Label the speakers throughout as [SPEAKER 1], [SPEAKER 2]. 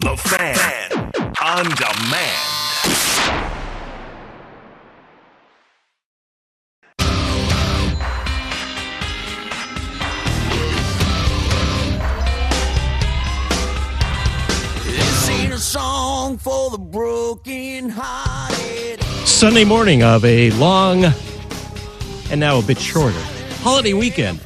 [SPEAKER 1] The Fan. On demand.
[SPEAKER 2] This ain't a song for the broken-hearted.
[SPEAKER 3] Sunday morning of a long and now a bit shorter holiday weekend.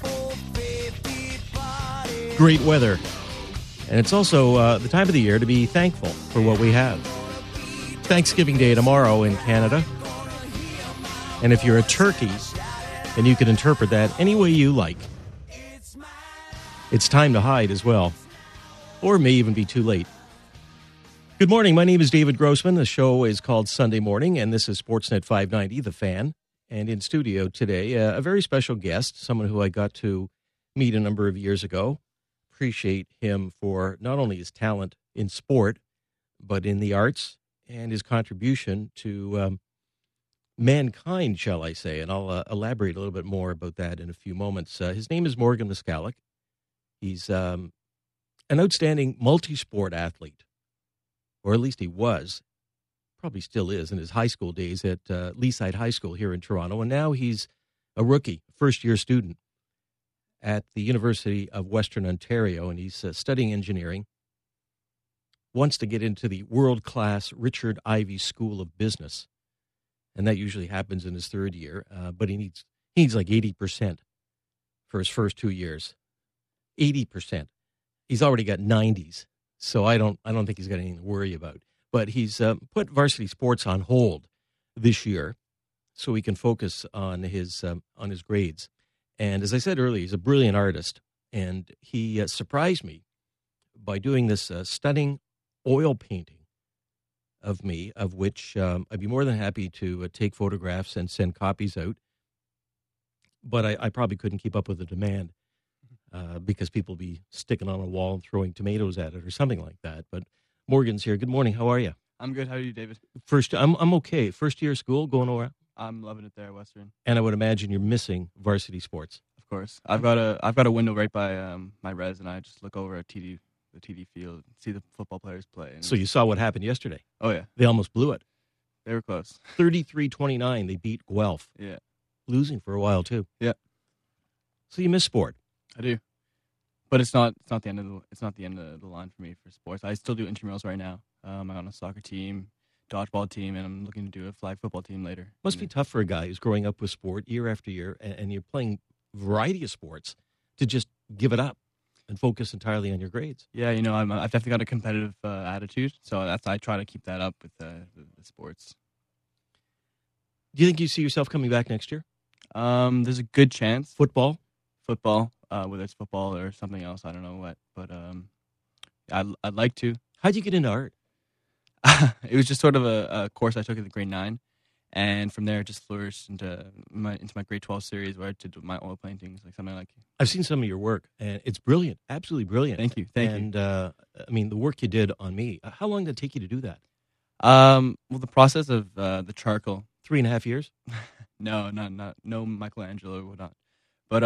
[SPEAKER 3] Great weather. And it's also the time of the year to be thankful for what we have. Thanksgiving Day tomorrow in Canada. And if you're a turkey, then you can interpret that any way you like. It's time to hide as well. Or it may even be too late. Good morning. My name is David Grossman. The show is called Sunday Morning, and this is Sportsnet 590, The Fan. And in studio today, a very special guest, someone who I got to meet a number of years ago. Appreciate him for not only his talent in sport, but in the arts and his contribution to mankind, shall I say. And I'll elaborate a little bit more about that in a few moments. His name is Morgan Moskalik. He's an outstanding multi-sport athlete, or at least he was, probably still is, in his high school days at Leaside High School here in Toronto. And now he's a rookie, first-year student at the University of Western Ontario, and he's studying engineering. Wants to get into the world-class Richard Ivey School of Business, and that usually happens in his third year. But he needs like 80% for his first 2 years. 80%. He's already got 90s, so I don't think he's got anything to worry about. But he's put varsity sports on hold this year, so he can focus on his grades. And as I said earlier, he's a brilliant artist, and he surprised me by doing this stunning oil painting of me, of which I'd be more than happy to take photographs and send copies out. But I probably couldn't keep up with the demand because people be sticking on a wall and throwing tomatoes at it or something like that. But Morgan's here. Good morning. How are you?
[SPEAKER 4] I'm good. How are you, David?
[SPEAKER 3] I'm okay. First year of school, going over.
[SPEAKER 4] I'm loving it there at Western.
[SPEAKER 3] And I would imagine you're missing varsity sports.
[SPEAKER 4] Of course. I've got a window right by my res, and I just look over at the TD field, see the football players play.
[SPEAKER 3] So you saw what happened yesterday.
[SPEAKER 4] Oh, yeah.
[SPEAKER 3] They almost blew it.
[SPEAKER 4] They were close.
[SPEAKER 3] 33-29, they beat Guelph.
[SPEAKER 4] Yeah.
[SPEAKER 3] Losing for a while, too.
[SPEAKER 4] Yeah.
[SPEAKER 3] So you miss sport.
[SPEAKER 4] I do. But it's not the end of the line for me for sports. I still do intramurals right now. I'm on a soccer team, dodgeball team, and I'm looking to do a flag football team later.
[SPEAKER 3] Must be tough for a guy who's growing up with sport year after year, and you're playing a variety of sports, to just give it up and focus entirely on your grades.
[SPEAKER 4] Yeah, I've definitely got a competitive attitude, so I try to keep that up with the sports.
[SPEAKER 3] Do you think you see yourself coming back next year?
[SPEAKER 4] There's a good chance.
[SPEAKER 3] Football,
[SPEAKER 4] whether it's football or something else, I don't know what, but I'd like to.
[SPEAKER 3] How'd you get into art?
[SPEAKER 4] It was just sort of a course I took at the grade 9, and from there it just flourished into my grade 12 series where I did my oil paintings, like something like.
[SPEAKER 3] I've seen some of your work, and it's brilliant, absolutely brilliant.
[SPEAKER 4] Thank you.
[SPEAKER 3] And I mean, the work you did on me. How long did it take you to do that?
[SPEAKER 4] Well, the process of the charcoal.
[SPEAKER 3] 3.5 years?
[SPEAKER 4] No Michelangelo or whatnot, but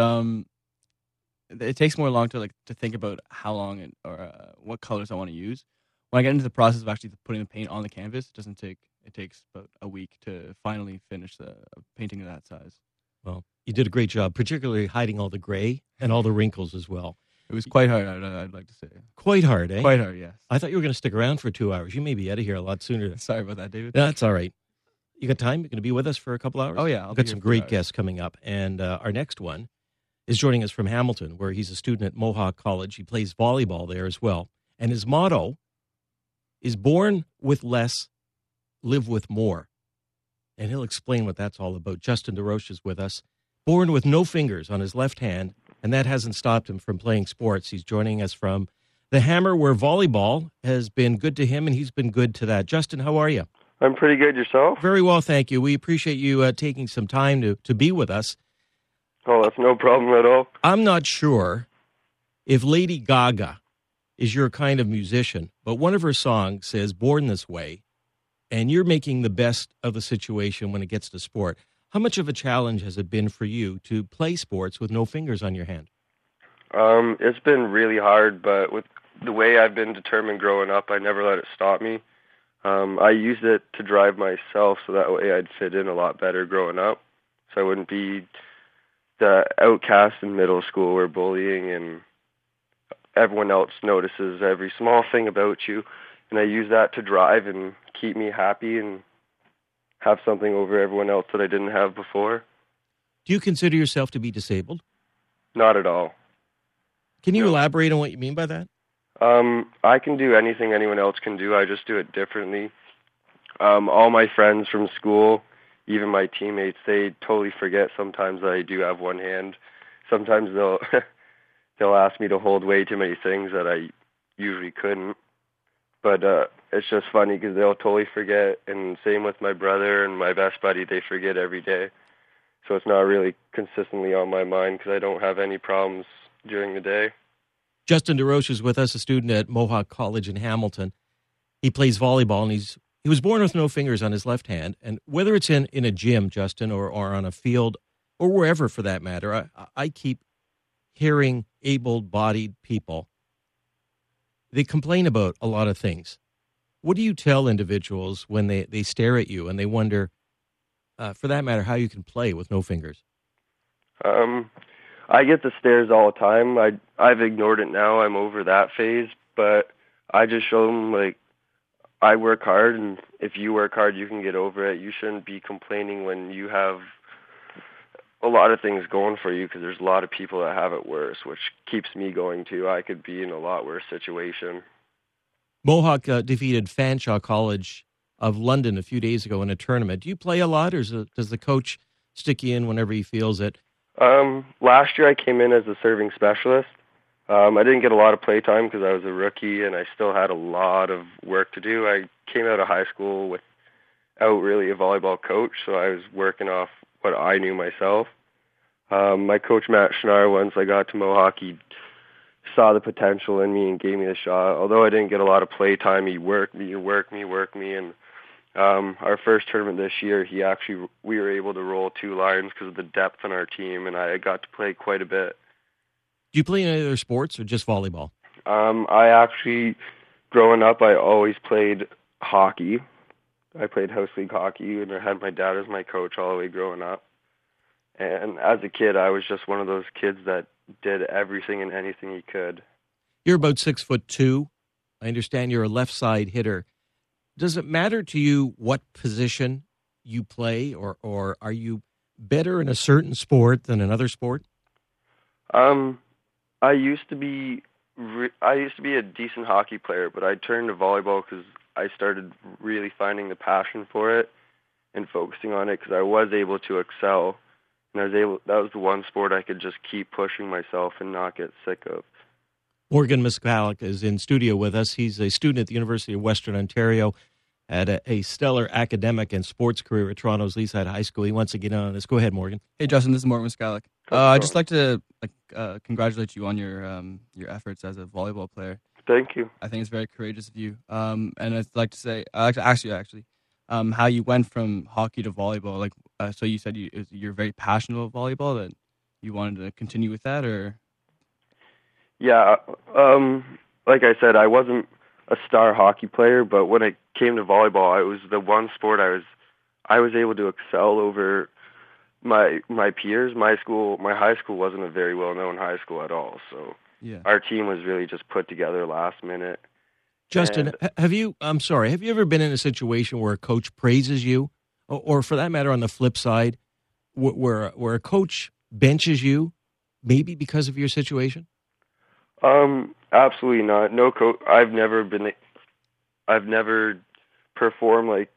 [SPEAKER 4] it takes more long to think about how long or what colors I want to use. When I get into the process of actually putting the paint on the canvas, it takes about a week to finally finish the painting of that size.
[SPEAKER 3] Well, you did a great job, particularly hiding all the gray and all the wrinkles as well.
[SPEAKER 4] It was quite hard, I'd like to say.
[SPEAKER 3] Quite hard, eh?
[SPEAKER 4] Quite hard, yes.
[SPEAKER 3] I thought you were going to stick around for 2 hours. You may be out of here a lot sooner.
[SPEAKER 4] Sorry about that, David.
[SPEAKER 3] That's all right. You got time? You're going to be with us for a couple hours?
[SPEAKER 4] Oh, yeah.
[SPEAKER 3] We've got some great guests coming up. And our next one is joining us from Hamilton, where he's a student at Mohawk College. He plays volleyball there as well. And his motto is born with less, live with more. And he'll explain what that's all about. Justin DeRoche is with us. Born with no fingers on his left hand, and that hasn't stopped him from playing sports. He's joining us from the Hammer, where volleyball has been good to him, and he's been good to that. Justin, how are you?
[SPEAKER 5] I'm pretty good. Yourself?
[SPEAKER 3] Very well, thank you. We appreciate you taking some time to be with us.
[SPEAKER 5] Oh, that's no problem at all.
[SPEAKER 3] I'm not sure if Lady Gaga is your kind of musician, but one of her songs says "Born This Way," and you're making the best of the situation when it gets to sport. How much of a challenge has it been for you to play sports with no fingers on your hand?
[SPEAKER 5] It's been really hard, but with the way I've been determined growing up, I never let it stop me. I used it to drive myself so that way I'd fit in a lot better growing up. So I wouldn't be the outcast in middle school where bullying and everyone else notices every small thing about you. And I use that to drive and keep me happy and have something over everyone else that I didn't have before.
[SPEAKER 3] Do you consider yourself to be disabled?
[SPEAKER 5] Not at all.
[SPEAKER 3] Can you
[SPEAKER 5] No.
[SPEAKER 3] elaborate on what you mean by that?
[SPEAKER 5] I can do anything anyone else can do. I just do it differently. All my friends from school, even my teammates, they totally forget sometimes that I do have one hand. Sometimes they'll they'll ask me to hold way too many things that I usually couldn't. But it's just funny because they'll totally forget. And same with my brother and my best buddy, they forget every day. So it's not really consistently on my mind because I don't have any problems during the day.
[SPEAKER 3] Justin DeRoche is with us, a student at Mohawk College in Hamilton. He plays volleyball, and he was born with no fingers on his left hand. And whether it's in a gym, Justin, or on a field, or wherever for that matter, I keep hearing able-bodied people. They complain about a lot of things. What do you tell individuals when they stare at you and they wonder, for that matter, how you can play with no fingers?
[SPEAKER 5] I get the stares all the time. I've ignored it now. I'm over that phase. But I just show them, like, I work hard, and if you work hard, you can get over it. You shouldn't be complaining when you have a lot of things going for you because there's a lot of people that have it worse, which keeps me going, too. I could be in a lot worse situation.
[SPEAKER 3] Mohawk defeated Fanshawe College of London a few days ago in a tournament. Do you play a lot, or does the coach stick you in whenever he feels it?
[SPEAKER 5] Last year I came in as a serving specialist. I didn't get a lot of play time because I was a rookie and I still had a lot of work to do. I came out of high school without really a volleyball coach, so I was working off what I knew myself. My coach, Matt Schnarr, once I got to Mohawk, he saw the potential in me and gave me the shot. Although I didn't get a lot of play time, he worked me, and our first tournament this year, we were able to roll 2 lines because of the depth on our team, and I got to play quite a bit.
[SPEAKER 3] Do you play any other sports or just volleyball?
[SPEAKER 5] Growing up, I always played hockey. I played house league hockey, and I had my dad as my coach all the way growing up. And as a kid, I was just one of those kids that did everything and anything he could.
[SPEAKER 3] You're about 6'2". I understand you're a left side hitter. Does it matter to you what position you play, or are you better in a certain sport than another sport?
[SPEAKER 5] I used to be a decent hockey player, but I turned to volleyball because I started really finding the passion for it and focusing on it because I was able to excel, and that was the one sport I could just keep pushing myself and not get sick of.
[SPEAKER 3] Morgan Miscallick is in studio with us. He's a student at the University of Western Ontario, had a stellar academic and sports career at Toronto's Leaside High School. He wants to get on this. Go ahead, Morgan.
[SPEAKER 4] Hey, Justin, this is Morgan Miscallick. I'd just like to congratulate you on your efforts as a volleyball player.
[SPEAKER 5] Thank you.
[SPEAKER 4] I think it's very courageous of you. And I'd like to ask you how you went from hockey to volleyball. Like, so you said you're very passionate about volleyball, that you wanted to continue with that, or?
[SPEAKER 5] Yeah, like I said, I wasn't a star hockey player, but when it came to volleyball, it was the one sport I was able to excel over my peers. My high school wasn't a very well-known high school at all, so yeah. Our team was really just put together last minute.
[SPEAKER 3] Justin, have you ever been in a situation where a coach praises you, or for that matter on the flip side, where a coach benches you, maybe because of your situation?
[SPEAKER 5] Absolutely not. No coach. I've never performed like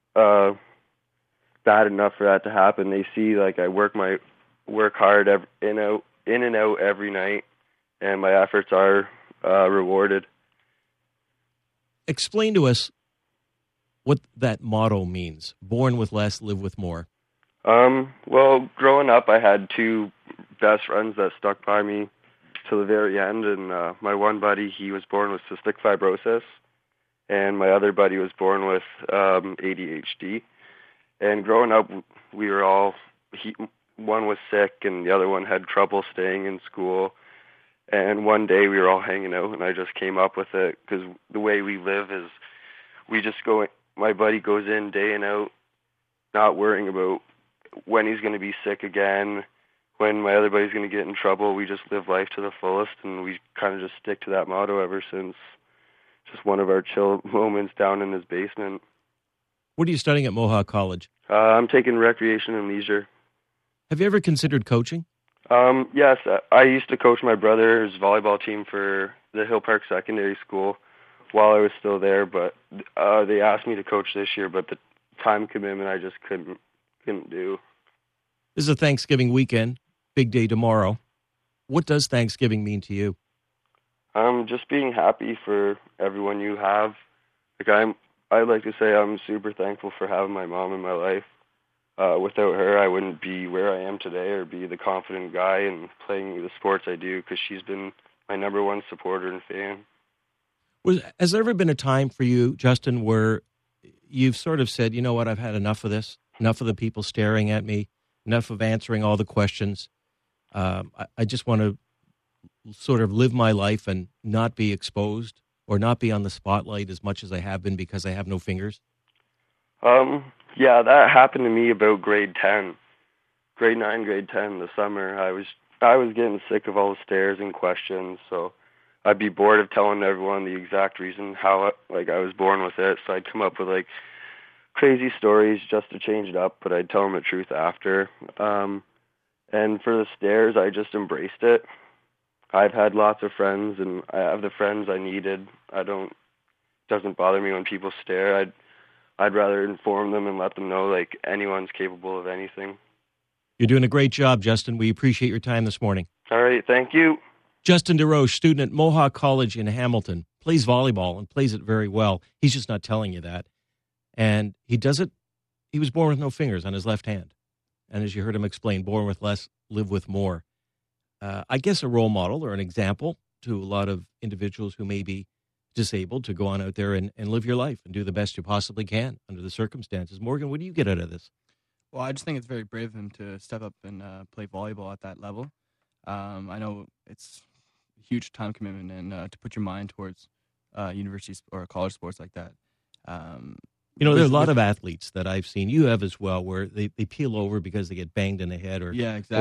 [SPEAKER 5] bad enough for that to happen. They see like I work hard in and out every night, and my efforts are rewarded.
[SPEAKER 3] Explain to us what that motto means. Born with less, live with more.
[SPEAKER 5] Well, growing up, I had 2 best friends that stuck by me to the very end, and my one buddy, he was born with cystic fibrosis, and my other buddy was born with ADHD. And growing up, we were one was sick, and the other one had trouble staying in school. And one day we were all hanging out, and I just came up with it because the way we live is we just go. My buddy goes in day and out, not worrying about when he's going to be sick again, when my other buddy's going to get in trouble. We just live life to the fullest, and we kind of just stick to that motto ever since. Just one of our chill moments down in his basement.
[SPEAKER 3] What are you studying at Mohawk College?
[SPEAKER 5] I'm taking recreation and leisure.
[SPEAKER 3] Have you ever considered coaching?
[SPEAKER 5] Yes, I used to coach my brother's volleyball team for the Hill Park Secondary School while I was still there, but they asked me to coach this year, but the time commitment I just couldn't do.
[SPEAKER 3] This is a Thanksgiving weekend, big day tomorrow. What does Thanksgiving mean to you?
[SPEAKER 5] Just being happy for everyone you have. I'd like to say I'm super thankful for having my mom in my life. Without her, I wouldn't be where I am today or be the confident guy and playing the sports I do because she's been my number one supporter and fan.
[SPEAKER 3] Has there ever been a time for you, Justin, where you've sort of said, you know what, I've had enough of this, enough of the people staring at me, enough of answering all the questions. I just want to sort of live my life and not be exposed or not be on the spotlight as much as I have been because I have no fingers?
[SPEAKER 5] Yeah, that happened to me about grade 10. Grade 9, grade 10, the summer. I was getting sick of all the stares and questions, so I'd be bored of telling everyone the exact reason how I was born with it, so I'd come up with crazy stories just to change it up, but I'd tell them the truth after. And for the stares, I just embraced it. I've had lots of friends, and I have the friends I needed. It doesn't bother me when people stare. I'd rather inform them and let them know anyone's capable of anything.
[SPEAKER 3] You're doing a great job, Justin. We appreciate your time this morning.
[SPEAKER 5] All right, thank you.
[SPEAKER 3] Justin DeRoche, student at Mohawk College in Hamilton, plays volleyball and plays it very well. He's just not telling you that. And he does it. He was born with no fingers on his left hand. And as you heard him explain, born with less, live with more. I guess a role model or an example to a lot of individuals who may be disabled to go on out there and live your life and do the best you possibly can under the circumstances. Morgan, what do you get out of this?
[SPEAKER 4] Well, I just think it's very brave of him to step up and play volleyball at that level. I know it's a huge time commitment and to put your mind towards university or college sports like that.
[SPEAKER 3] There are a lot of athletes that I've seen, you have as well, where they peel over because they get banged in the head or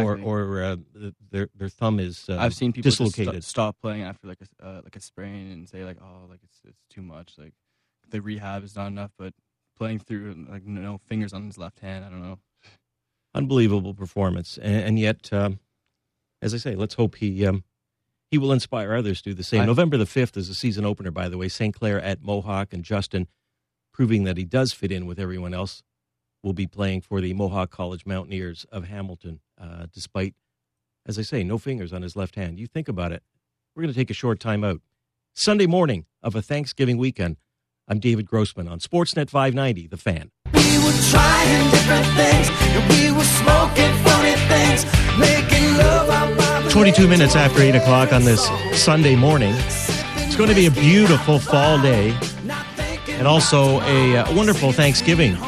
[SPEAKER 3] their thumb is
[SPEAKER 4] I've seen people
[SPEAKER 3] dislocated.
[SPEAKER 4] Just stop playing after a sprain and say it's too much. The rehab is not enough, but playing through no fingers on his left hand, I don't know.
[SPEAKER 3] Unbelievable performance, and yet, as I say, let's hope he will inspire others to do the same. November the 5th is a season opener, by the way. St. Clair at Mohawk, and Justin, proving that he does fit in with everyone else, will be playing for the Mohawk College Mountaineers of Hamilton, despite, as I say, no fingers on his left hand. You think about it. We're going to take a short time out. Sunday morning of a Thanksgiving weekend. I'm David Grossman on Sportsnet 590, The Fan.
[SPEAKER 2] We were trying different things, and we were smoking funny things, making love out by
[SPEAKER 3] 22 minutes after 8 o'clock on this Sunday morning. It's going to be a beautiful fall day and also a wonderful Thanksgiving.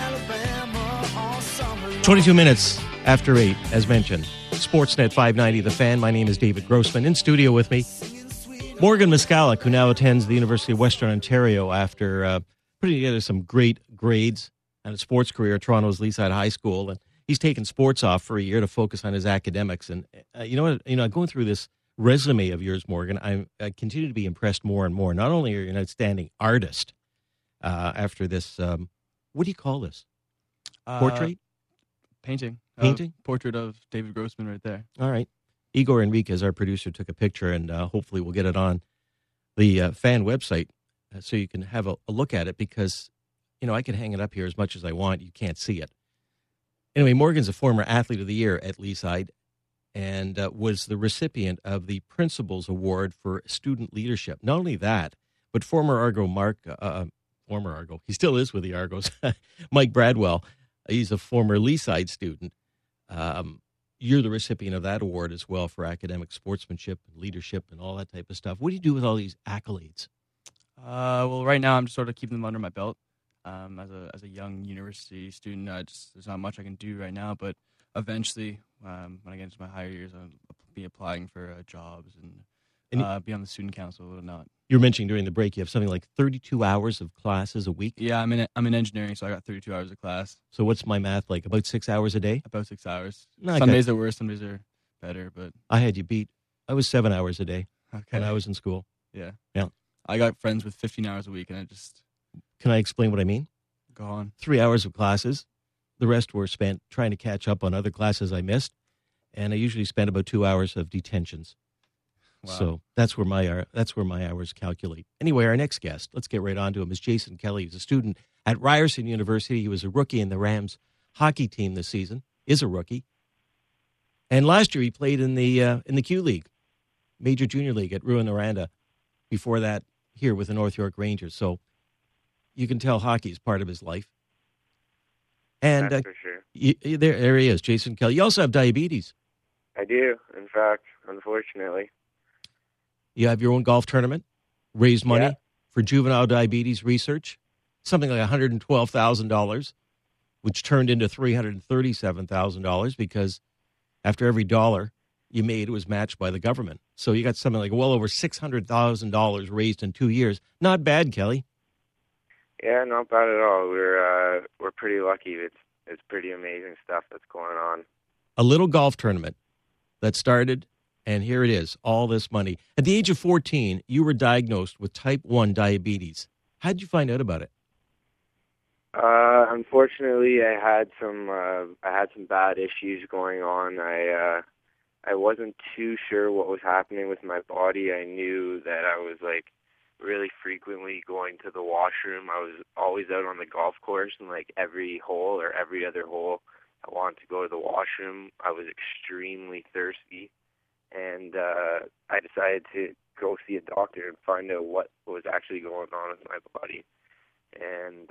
[SPEAKER 3] 22 minutes after 8, as mentioned. Sportsnet 590, The Fan. My name is David Grossman. In studio with me, Morgan Miskalik, who now attends the University of Western Ontario after putting together some great grades and a sports career at Toronto's Leaside High School. And he's taken sports off for a year to focus on his academics. And going through this resume of yours, Morgan, I continue to be impressed more and more. Not only are you an outstanding artist after this, what do you call this? Portrait?
[SPEAKER 4] Painting.
[SPEAKER 3] Painting?
[SPEAKER 4] Portrait of David Grossman right there.
[SPEAKER 3] All right. Igor Enriquez, our producer, took a picture, and hopefully we'll get it on the fan website so you can have a look at it because, I can hang it up here as much as I want. You can't see it. Anyway, Morgan's a former Athlete of the Year at Leaside and was the recipient of the Principals Award for Student Leadership. Not only that, but former Argo, he still is with the Argos, Mike Bradwell, he's a former Leaside student. You're the recipient of that award as well for academic sportsmanship and leadership and all that type of stuff. What do you do with all these accolades?
[SPEAKER 4] Well, right now I'm just sort of keeping them under my belt. As a young university student, there's not much I can do right now. But eventually, when I get into my higher years, I'll be applying for jobs and
[SPEAKER 3] And
[SPEAKER 4] be on the student council or not.
[SPEAKER 3] you were mentioning during the break you have something like 32 hours of classes a week.
[SPEAKER 4] Yeah, I'm in engineering, so I got 32 hours of class,
[SPEAKER 3] So what's my math like? About 6 hours a day?
[SPEAKER 4] about 6 hours.
[SPEAKER 3] No, I
[SPEAKER 4] Some
[SPEAKER 3] got-
[SPEAKER 4] days are worse, some days are better, but
[SPEAKER 3] I had you beat. I was 7 hours a day
[SPEAKER 4] okay.
[SPEAKER 3] when I was in school.
[SPEAKER 4] Yeah.
[SPEAKER 3] Yeah.
[SPEAKER 4] I got friends with 15 hours a week, and I just
[SPEAKER 3] Can I explain what I mean?
[SPEAKER 4] go on.
[SPEAKER 3] 3 hours of classes. The rest were spent trying to catch up on other classes I missed. And I usually spent about 2 hours of detentions.
[SPEAKER 4] Wow.
[SPEAKER 3] So that's where my hours calculate. Anyway, our next guest, let's get right on to him, is Jason Kelly. He's a student at Ryerson University. He was a rookie in the Rams hockey team this season, is a rookie. And last year he played in the Q League, Major Junior League at Rouyn-Noranda. Before that, here with the North York Rangers. So you can tell hockey is part of his life. And
[SPEAKER 6] That's for sure.
[SPEAKER 3] there he is, Jason Kelly. You also have diabetes.
[SPEAKER 6] I do, in fact, unfortunately.
[SPEAKER 3] You have your own golf tournament, raised money
[SPEAKER 6] Yeah.
[SPEAKER 3] for juvenile diabetes research, something like $112,000, which turned into $337,000 because after every dollar you made, it was matched by the government. So you got something like well over $600,000 raised in 2 years. Not bad, Kelly.
[SPEAKER 6] Yeah, not bad at all. We're pretty lucky. It's pretty amazing stuff that's going on.
[SPEAKER 3] A little golf tournament that started, and here it is, all this money. At the age of 14, you were diagnosed with type 1 diabetes. How did you find out about it?
[SPEAKER 6] Unfortunately, I had some bad issues going on. I wasn't too sure what was happening with my body. I knew that I was like really frequently going to the washroom. I was always out on the golf course, and like every hole or every other hole, I wanted to go to the washroom. I was extremely thirsty, and I decided to go see a doctor and find out what was actually going on with my body. And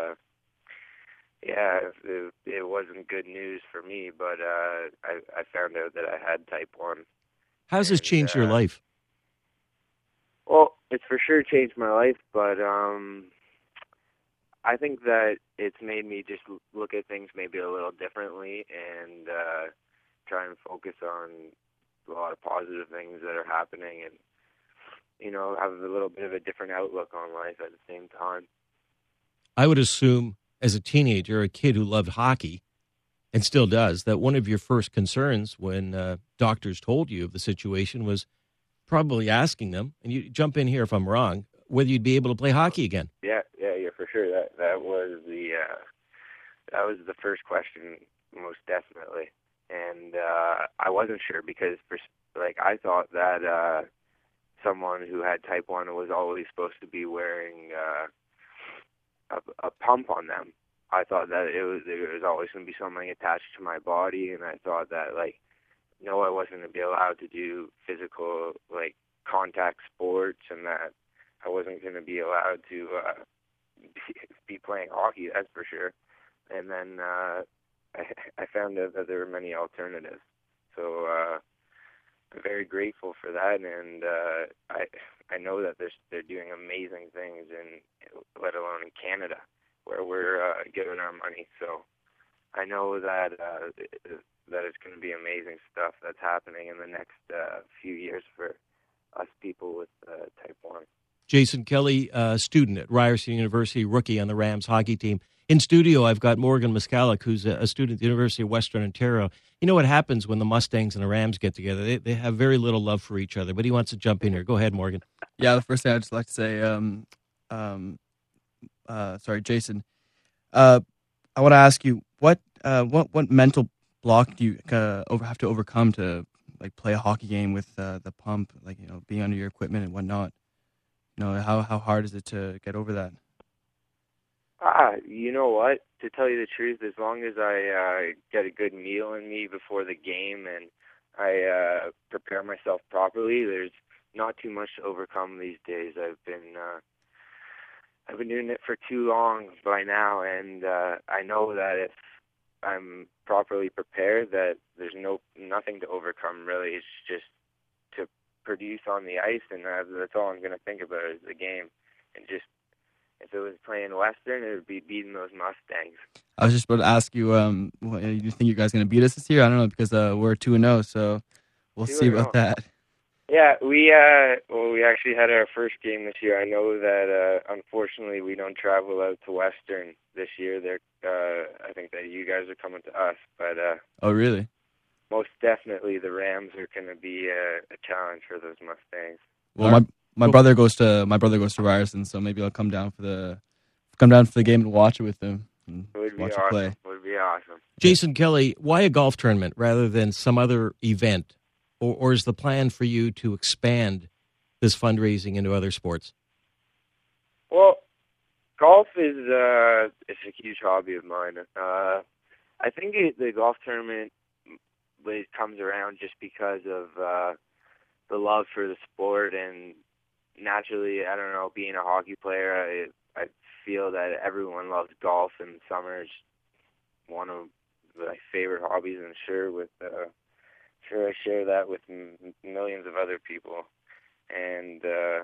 [SPEAKER 6] yeah, it wasn't good news for me, but I found out that I had type 1.
[SPEAKER 3] How's this changed your life?
[SPEAKER 6] Well, it's for sure changed my life, but I think that it's made me just look at things maybe a little differently and try and focus on a lot of positive things that are happening and, you know, have a little bit of a different outlook on life at the same time.
[SPEAKER 3] I would assume as a teenager, a kid who loved hockey and still does, that one of your first concerns when doctors told you of the situation was probably asking them, and you jump in here if I'm wrong, whether you'd be able to play hockey again.
[SPEAKER 6] Yeah, for sure. That was the first question, most definitely. And I wasn't sure because, I thought that someone who had type 1 was always supposed to be wearing a pump on them. I thought that it was always going to be something attached to my body, and I thought that no, I wasn't going to be allowed to do physical contact sports, and that I wasn't going to be allowed to be playing hockey. That's for sure. And then I found out that there were many alternatives. So I'm very grateful for that, and I know that they're doing amazing things, let alone in Canada, where we're giving our money. So I know that that it's going to be amazing stuff that's happening in the next few years for us people with type 1.
[SPEAKER 3] Jason Kelly, student at Ryerson University, rookie on the Rams hockey team. In studio, I've got Morgan Moskalik, who's a student at the University of Western Ontario. You know what happens when the Mustangs and the Rams get together? They have very little love for each other, but he wants to jump in here. Go ahead, Morgan.
[SPEAKER 4] Yeah, the first thing I'd just like to say, sorry, Jason. I want to ask you what mental block do you have to overcome to play a hockey game with the pump, being under your equipment and whatnot? How hard is it to get over that?
[SPEAKER 6] You know what? To tell you the truth, as long as I get a good meal in me before the game and I prepare myself properly, there's not too much to overcome these days. I've been doing it for too long by now, and I know that if I'm properly prepared, that there's nothing to overcome really. It's just to produce on the ice, and that's all I'm going to think about is the game. And just if it was playing Western, it would be beating those Mustangs.
[SPEAKER 4] I was just about to ask you, you think you guys going to beat us this year? I don't know, because we're 2-0, so we'll see about that.
[SPEAKER 6] Yeah, we actually had our first game this year. I know that unfortunately we don't travel out to Western this year. I think that you guys are coming to us, but
[SPEAKER 4] Oh, really?
[SPEAKER 6] most definitely the Rams are going to be a challenge for those Mustangs.
[SPEAKER 4] Well, my brother goes to Ryerson, so maybe I'll come down for the game and watch it with him and
[SPEAKER 6] It would be
[SPEAKER 4] watch
[SPEAKER 6] awesome.
[SPEAKER 4] it play.
[SPEAKER 6] It would be awesome.
[SPEAKER 3] Jason Kelly, why a golf tournament rather than some other event? Or is the plan for you to expand this fundraising into other sports?
[SPEAKER 6] Well, golf is it's a huge hobby of mine. I think the golf tournament comes around just because of the love for the sport, and naturally, I don't know, being a hockey player, I feel that everyone loves golf, and summer is one of my favorite hobbies, and sure I share that with millions of other people. And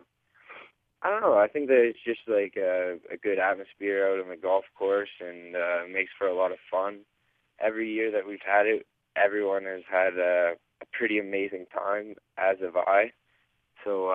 [SPEAKER 6] I don't know, I think that it's just like a good atmosphere out on the golf course, and makes for a lot of fun. Every year that we've had it, everyone has had a pretty amazing time, as have I. So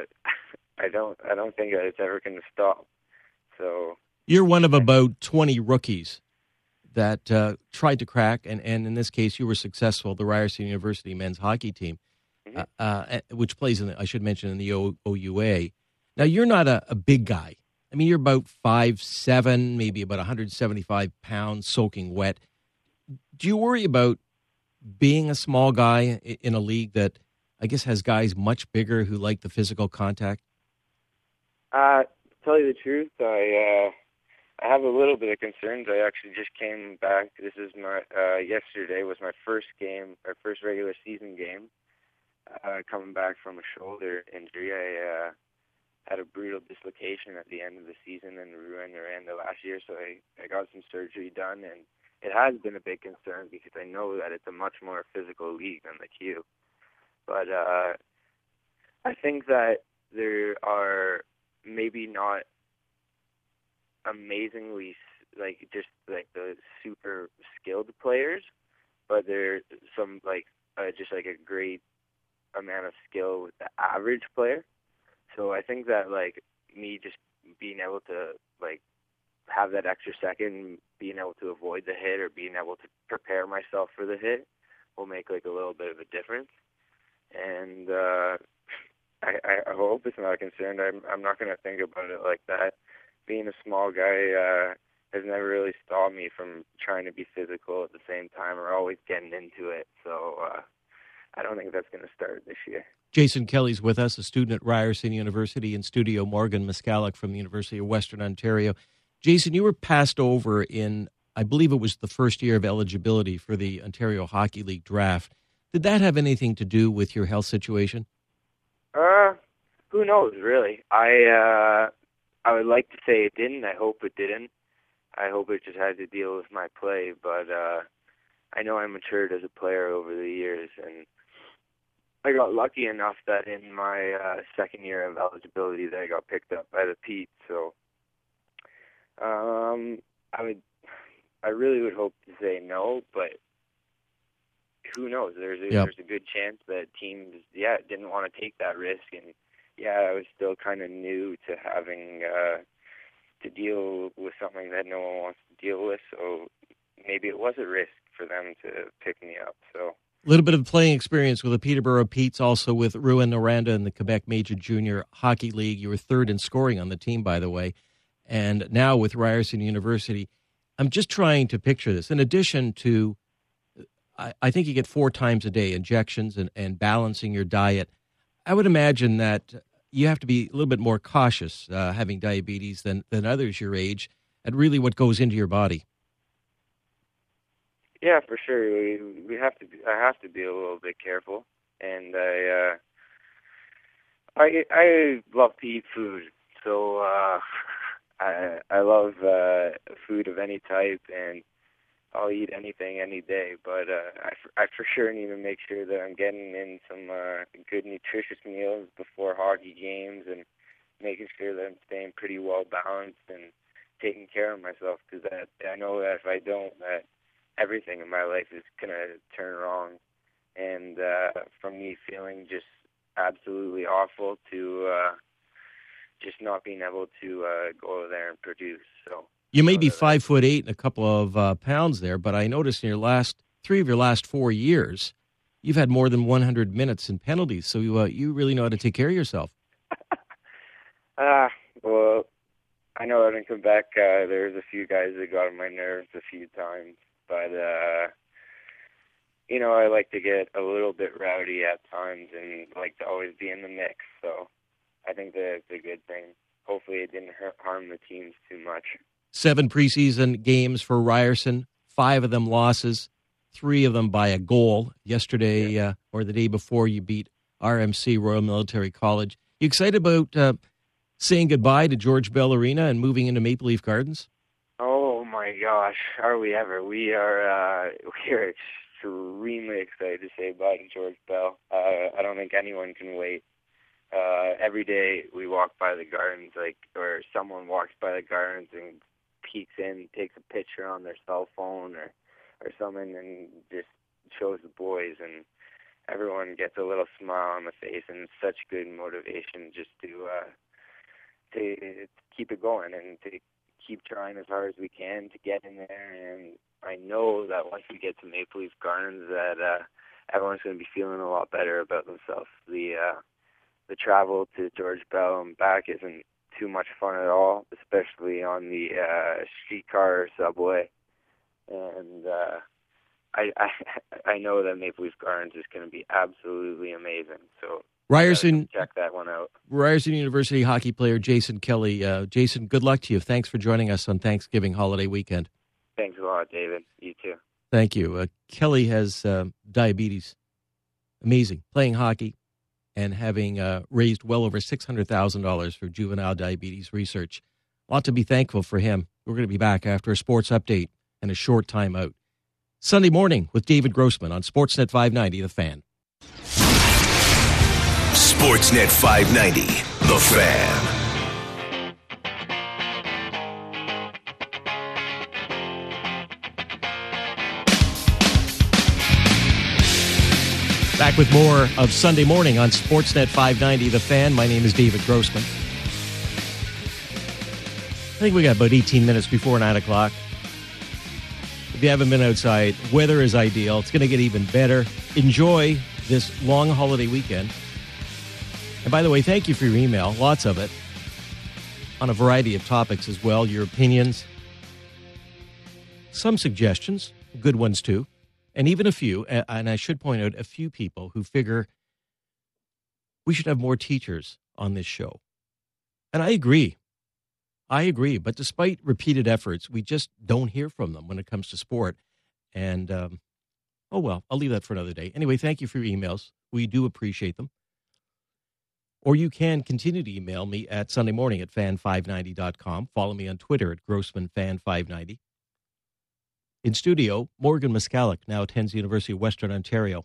[SPEAKER 6] I don't think that it's ever going to stop. So
[SPEAKER 3] You're one of about 20 rookies that tried to crack, and in this case, you were successful, the Ryerson University men's hockey team, which plays I should mention, in the OUA. Now, you're not a big guy. I mean, you're about 5'7", maybe about 175 pounds, soaking wet. Do you worry about being a small guy in a league that I guess has guys much bigger who like the physical contact?
[SPEAKER 6] To tell you the truth, I have a little bit of concerns. I actually just came back. This is my yesterday was my first game, our first regular season game. Coming back from a shoulder injury, I had a brutal dislocation at the end of the season and ruined Miranda last year. So I got some surgery done, and it has been a big concern because I know that it's a much more physical league than the Q. But I think that there are maybe not amazingly just the super skilled players, but there's some just a great amount of skill with the average player. So I think that me just being able to have that extra second, being able to avoid the hit or being able to prepare myself for the hit will make a little bit of a difference. And I hope it's not a concern. I'm not going to think about it like that. Being a small guy has never really stopped me from trying to be physical at the same time or always getting into it. So I don't think that's going to start this year.
[SPEAKER 3] Jason Kelly's with us, a student at Ryerson University, in studio. Morgan Miscalloch from the University of Western Ontario. Jason, you were passed over in, I believe it was the first year of eligibility for the Ontario Hockey League draft. Did that have anything to do with your health situation?
[SPEAKER 6] Who knows, really? I would like to say it didn't. I hope it didn't. I hope it just had to deal with my play, but I know I matured as a player over the years, and I got lucky enough that in my second year of eligibility that I got picked up by the Pete. So I really would hope to say no, but who knows? There's a good chance that teams didn't want to take that risk, and I was still kind of new to having to deal with something that no one wants to deal with. So maybe it was a risk for them to pick me up. So
[SPEAKER 3] a little bit of playing experience with the Peterborough Petes, also with Rouyn-Noranda in the Quebec Major Junior Hockey League. You were third in scoring on the team, by the way. And now with Ryerson University, I'm just trying to picture this. In addition to, I think you get 4 times a day injections and balancing your diet. I would imagine that you have to be a little bit more cautious having diabetes than others your age at really what goes into your body.
[SPEAKER 6] Yeah, for sure. We have to. I have to be a little bit careful, and I love to eat food. So I love food of any type, and I'll eat anything any day. But I for sure need to make sure that I'm getting in some good nutritious meals before hockey games, and making sure that I'm staying pretty well balanced and taking care of myself, because I know that if I don't, that everything in my life is going to turn wrong. And from me feeling just absolutely awful to just not being able to go there and produce. So
[SPEAKER 3] You may be 5'8" and a couple of pounds there, but I noticed in your three of your last 4 years, you've had more than 100 minutes in penalties. So you really know how to take care of yourself.
[SPEAKER 6] Well, I know out in Quebec, there's a few guys that got on my nerves a few times, but I like to get a little bit rowdy at times and like to always be in the mix. So I think that's a good thing. Hopefully it didn't harm the teams too much.
[SPEAKER 3] 7 preseason games for Ryerson, 5 of them losses, 3 of them by a goal. Yesterday or the day before, you beat RMC, Royal Military College. You excited about saying goodbye to George Bell Arena and moving into Maple Leaf Gardens?
[SPEAKER 6] Oh my gosh, are we ever? We are extremely excited to say bye to George Bell. I don't think anyone can wait. Every day we walk by the gardens, or someone walks by the gardens and peeks in, takes a picture on their cell phone or something, and just shows the boys, and everyone gets a little smile on the face, and it's such good motivation just to keep it going and to keep trying as hard as we can to get in there. And I know that once we get to Maple Leaf Gardens, that everyone's going to be feeling a lot better about themselves. The travel to George Bell and back isn't too much fun at all, especially on the streetcar or subway. And I know that Maple Leaf Gardens is going to be absolutely amazing. So
[SPEAKER 3] Ryerson,
[SPEAKER 6] check that one out.
[SPEAKER 3] Ryerson University hockey player Jason Kelly. Jason, good luck to you. Thanks for joining us on Thanksgiving holiday weekend.
[SPEAKER 6] Thanks a lot, David. You too.
[SPEAKER 3] Thank you. Kelly has diabetes. Amazing. Playing hockey and having raised well over $600,000 for juvenile diabetes research. A lot to be thankful for him. We're going to be back after a sports update and a short timeout. Sunday morning with David Grossman on Sportsnet 590, The Fan.
[SPEAKER 1] Sportsnet 590, The Fan.
[SPEAKER 3] Back with more of Sunday morning on Sportsnet 590, The Fan. My name is David Grossman. I think we got about 18 minutes before 9 o'clock. If you haven't been outside, weather is ideal. It's going to get even better. Enjoy this long holiday weekend. And by the way, thank you for your email, lots of it, on a variety of topics as well, your opinions, some suggestions, good ones too, and even a few, and I should point out a few people who figure we should have more teachers on this show. And I agree, but despite repeated efforts, we just don't hear from them when it comes to sport. And, oh well, I'll leave that for another day. Anyway, thank you for your emails. We do appreciate them. Or you can continue to email me at sundaymorning at fan590.com. Follow me on Twitter at GrossmanFan590. In studio, Morgan Moskalik now attends the University of Western Ontario.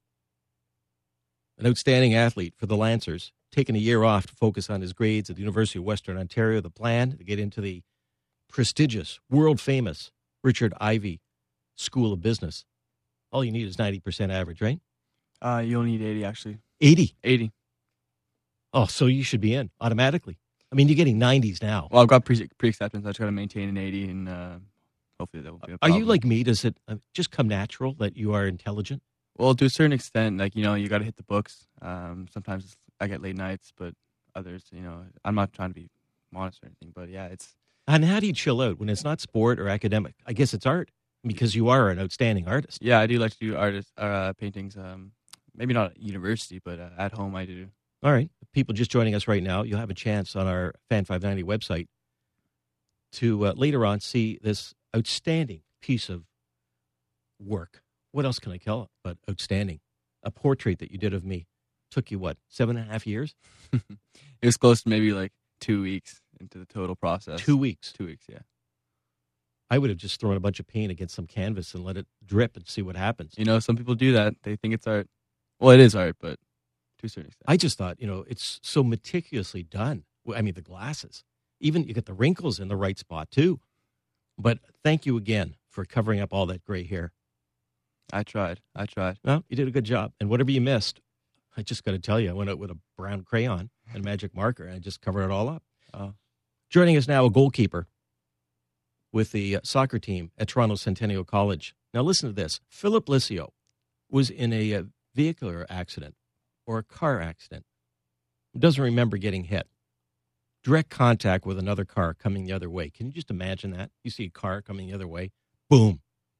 [SPEAKER 3] An outstanding athlete for the Lancers, taking a year off to focus on his grades at the University of Western Ontario. The plan to get into the prestigious, world-famous Richard Ivey School of Business. All you need is 90% average, right?
[SPEAKER 4] You only need 80, actually.
[SPEAKER 3] 80?
[SPEAKER 4] 80.
[SPEAKER 3] Oh, so you should be in automatically. I mean, you're getting 90s now.
[SPEAKER 4] Well, I've got pre-acceptance. I just got to maintain an 80, and hopefully that won't be a problem.
[SPEAKER 3] Are you like me? Does it just come natural that you are intelligent?
[SPEAKER 4] Well, to a certain extent, you got to hit the books. Sometimes I get late nights, but others, I'm not trying to be modest or anything, but yeah, it's...
[SPEAKER 3] And how do you chill out when it's not sport or academic? I guess it's art, because you are an outstanding artist.
[SPEAKER 4] Yeah, I do like to do paintings. Maybe not at university, but at home I do.
[SPEAKER 3] All right. People just joining us right now, you'll have a chance on our Fan 590 website to later on see this outstanding piece of work. What else can I call it but outstanding? A portrait that you did of me. Took you, 7.5 years?
[SPEAKER 4] It was close to maybe 2 weeks into the total process.
[SPEAKER 3] 2 weeks?
[SPEAKER 4] 2 weeks, yeah.
[SPEAKER 3] I would have just thrown a bunch of paint against some canvas and let it drip and see what happens.
[SPEAKER 4] Some people do that. They think it's art. Well, it is art, but to a certain extent.
[SPEAKER 3] I just thought, it's so meticulously done. I mean, the glasses. Even you get the wrinkles in the right spot, too. But thank you again for covering up all that gray hair.
[SPEAKER 4] I tried.
[SPEAKER 3] Well, you did a good job. And whatever you missed, I just got to tell you, I went out with a brown crayon and a magic marker, and I just covered it all up. Joining us now, a goalkeeper with the soccer team at Toronto Centennial College. Now listen to this. Philip Licio was in a vehicular accident or a car accident. He doesn't remember getting hit. Direct contact with another car coming the other way. Can you just imagine that? You see a car coming the other way. Boom.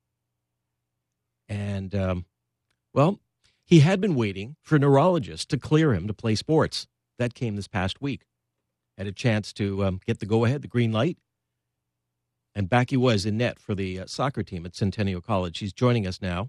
[SPEAKER 3] And, well, he had been waiting for a neurologist to clear him to play sports. That came this past week. Had a chance to get the go-ahead, the green light. And back he was in net for the soccer team at Centennial College. He's joining us now.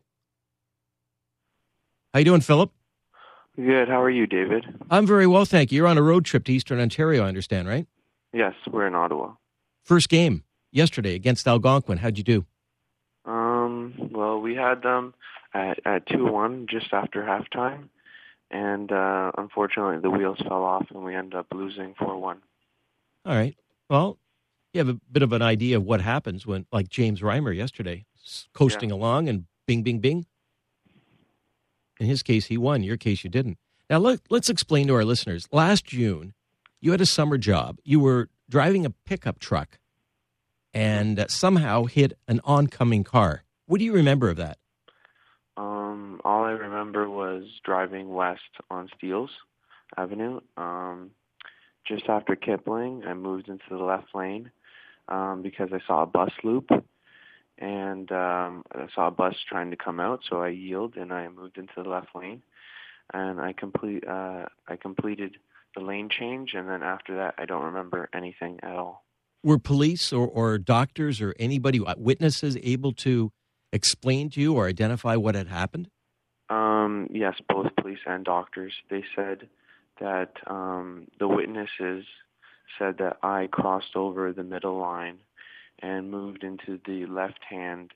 [SPEAKER 3] How you doing, Philip?
[SPEAKER 7] Good. How are you, David?
[SPEAKER 3] I'm very well, thank you. You're on a road trip to Eastern Ontario, I understand, right?
[SPEAKER 7] Yes, we're in Ottawa.
[SPEAKER 3] First game yesterday against Algonquin. How'd you do?
[SPEAKER 7] Well, we had them at 2-1 just after halftime, and unfortunately the wheels fell off and we ended up losing 4-1.
[SPEAKER 3] All right. Well, you have a bit of an idea of what happens when, like James Reimer yesterday, coasting along and bing, bing, bing. In his case, he won. In your case, you didn't. Now, let's explain to our listeners. Last June, you had a summer job. You were driving a pickup truck and somehow hit an oncoming car. What do you remember of that?
[SPEAKER 7] All I remember was driving west on Steeles Avenue. Just after Kipling, I moved into the left lane because I saw a bus loop. And I saw a bus trying to come out, so I yielded and I moved into the left lane, and I completed the lane change, and then after that, I don't remember anything at all.
[SPEAKER 3] Were police or doctors or anybody, witnesses, able to explain to you or identify what had happened?
[SPEAKER 7] Yes, both police and doctors. They said that the witnesses said that I crossed over the middle line and moved into the left-hand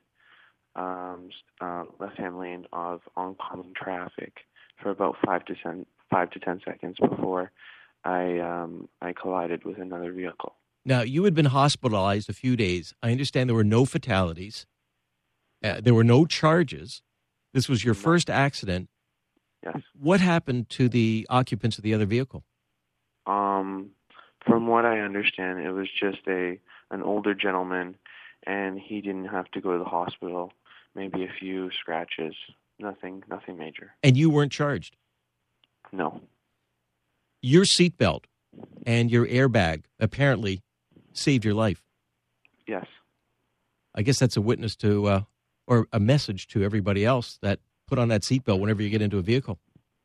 [SPEAKER 7] lane of oncoming traffic for about 5 to 10 seconds before I collided with another vehicle.
[SPEAKER 3] Now, you had been hospitalized a few days. I understand there were no fatalities. There were no charges. This was your first accident.
[SPEAKER 7] Yes.
[SPEAKER 3] What happened to the occupants of the other vehicle?
[SPEAKER 7] From what I understand, it was just an older gentleman, and he didn't have to go to the hospital. Maybe a few scratches, nothing major.
[SPEAKER 3] And you weren't charged?
[SPEAKER 7] No.
[SPEAKER 3] Your seatbelt and your airbag apparently saved your life.
[SPEAKER 7] Yes.
[SPEAKER 3] I guess that's a witness to, or a message to everybody else that put on that seatbelt whenever you get into a vehicle.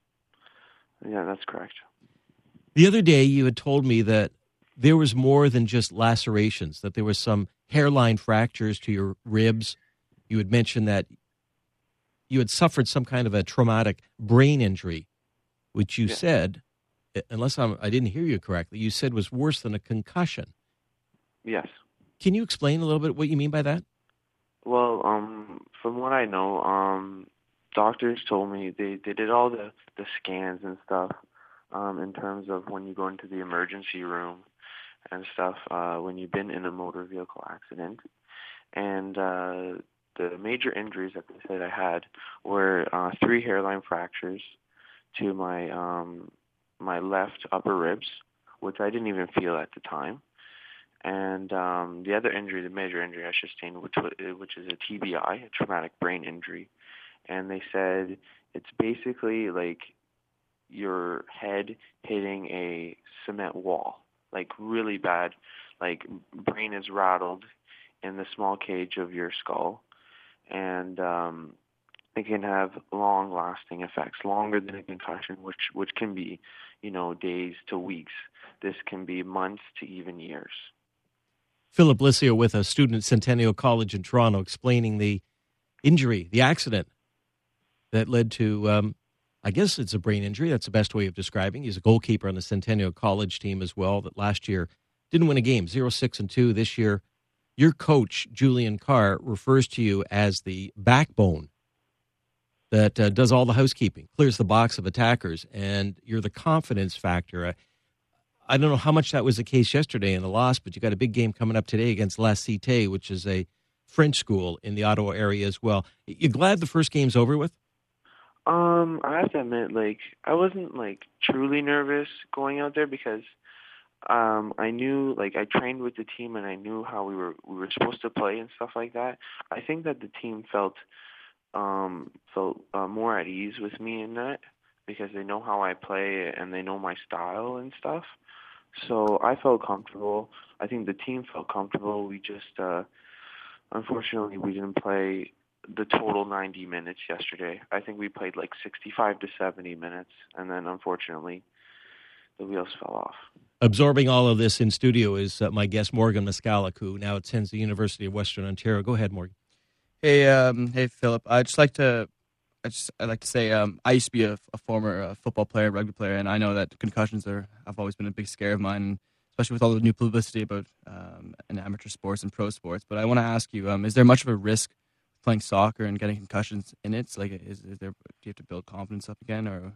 [SPEAKER 7] Yeah, that's correct.
[SPEAKER 3] The other day, you had told me that there was more than just lacerations, that there was some hairline fractures to your ribs. You had mentioned that you had suffered some kind of a traumatic brain injury, which you said, unless I didn't hear you correctly, you said was worse than a concussion.
[SPEAKER 7] Yes.
[SPEAKER 3] Can you explain a little bit what you mean by that?
[SPEAKER 7] Well, from what I know, doctors told me they did all the scans and stuff in terms of when you go into the emergency room and stuff when you've been in a motor vehicle accident. And the major injuries that they said I had were 3 hairline fractures to my left upper ribs, which I didn't even feel at the time. And the other injury, the major injury I sustained, which is a TBI, a traumatic brain injury. And they said it's basically like your head hitting a cement wall, like really bad, like brain is rattled in the small cage of your skull. And it can have long-lasting effects, longer than a concussion, which can be, days to weeks. This can be months to even years.
[SPEAKER 3] Philip Licio with a student at Centennial College in Toronto explaining the injury, the accident that led to, I guess it's a brain injury. That's the best way of describing. He's a goalkeeper on the Centennial College team as well that last year didn't win a game, 0-6-2. This year, your coach, Julian Carr, refers to you as the backbone that does all the housekeeping, clears the box of attackers, and you're the confidence factor. I don't know how much that was the case yesterday in the loss, but you got a big game coming up today against La Cité, which is a French school in the Ottawa area as well. You glad the first game's over with?
[SPEAKER 7] I have to admit, like, I wasn't like truly nervous going out there because I knew, like, I trained with the team and I knew how we were supposed to play and stuff like that. I think that the team felt more at ease with me in that because they know how I play and they know my style and stuff. So I felt comfortable. I think the team felt comfortable. We just unfortunately we didn't play the total 90 minutes yesterday. I think we played like 65 to 70 minutes, and then unfortunately the wheels fell off.
[SPEAKER 3] Absorbing all of this in studio is my guest, Morgan Moskalik, who now attends the University of Western Ontario. Go ahead, Morgan.
[SPEAKER 4] Hey, Philip. I'd like to say I used to be a former football player, rugby player, and I know that concussions have always been a big scare of mine, especially with all the new publicity about in amateur sports and pro sports. But I want to ask you: is there much of a risk playing soccer and getting concussions in it? Like, is there? Do you have to build confidence up again, or?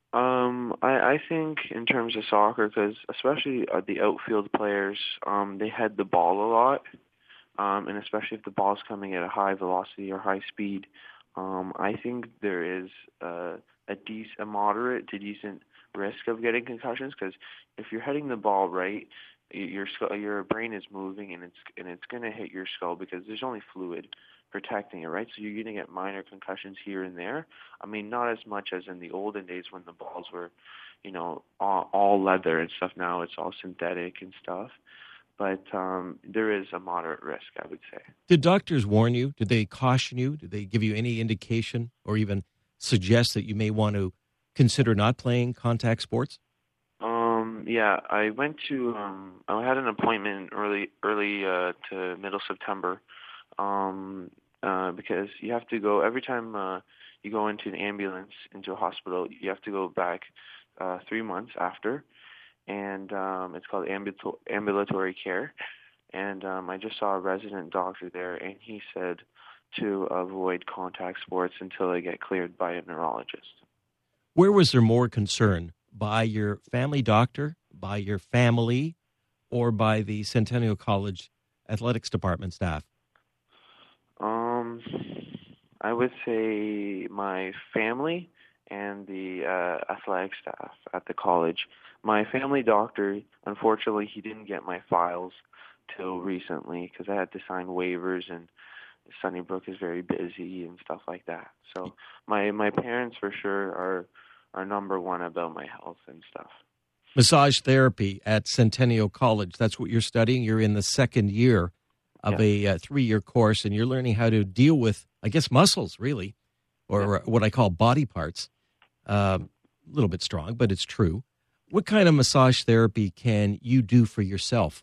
[SPEAKER 7] I think in terms of soccer, because especially the outfield players, they head the ball a lot, and especially if the ball's coming at a high velocity or high speed, I think there is a moderate to decent risk of getting concussions. Because if you're heading the ball right, your brain is moving and it's going to hit your skull because there's only fluid protecting it, right? So you're going to get minor concussions here and there. I mean, not as much as in the olden days when the balls were, all leather and stuff. Now it's all synthetic and stuff. But there is a moderate risk, I would say.
[SPEAKER 3] Did doctors warn you? Did they caution you? Did they give you any indication or even suggest that you may want to consider not playing contact sports?
[SPEAKER 7] Yeah, I went to I had an appointment early to middle September. Because you have to go every time you go into an ambulance, into a hospital, you have to go back 3 months after, and it's called ambulatory care. And I just saw a resident doctor there, and he said to avoid contact sports until I get cleared by a neurologist.
[SPEAKER 3] Where was there more concern? By your family doctor, by your family, or by the Centennial College athletics department staff?
[SPEAKER 7] I would say my family and the athletic staff at the college. My family doctor, unfortunately, he didn't get my files till recently because I had to sign waivers, and Sunnybrook is very busy and stuff like that. So my parents for sure are number one about my health and stuff.
[SPEAKER 3] Massage therapy at Centennial College, that's what you're studying. You're in the second year of a 3-year course, and you're learning how to deal with, I guess, muscles, really, or what I call body parts. A little bit strong, but it's true. What kind of massage therapy can you do for yourself?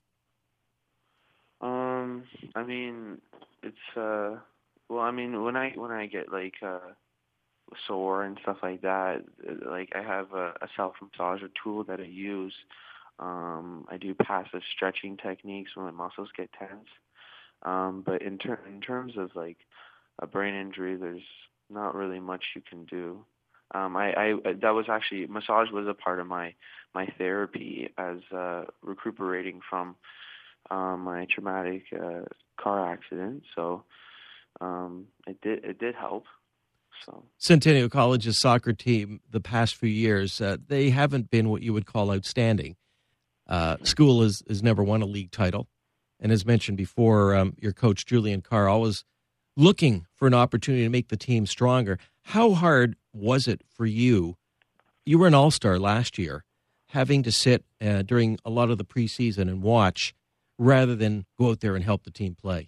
[SPEAKER 7] I mean, it's when I get like sore and stuff like that, like I have a self-massager tool that I use. I do passive stretching techniques when my muscles get tense. But in terms of like a brain injury, there's not really much you can do. That was actually, massage was a part of my therapy as recuperating from my traumatic car accident. So it did help. So
[SPEAKER 3] Centennial College's soccer team, the past few years, they haven't been what you would call outstanding. School has never won a league title. And as mentioned before, your coach, Julian Carr, always looking for an opportunity to make the team stronger. How hard was it for you? You were an all-star last year, having to sit during a lot of the preseason and watch rather than go out there and help the team play.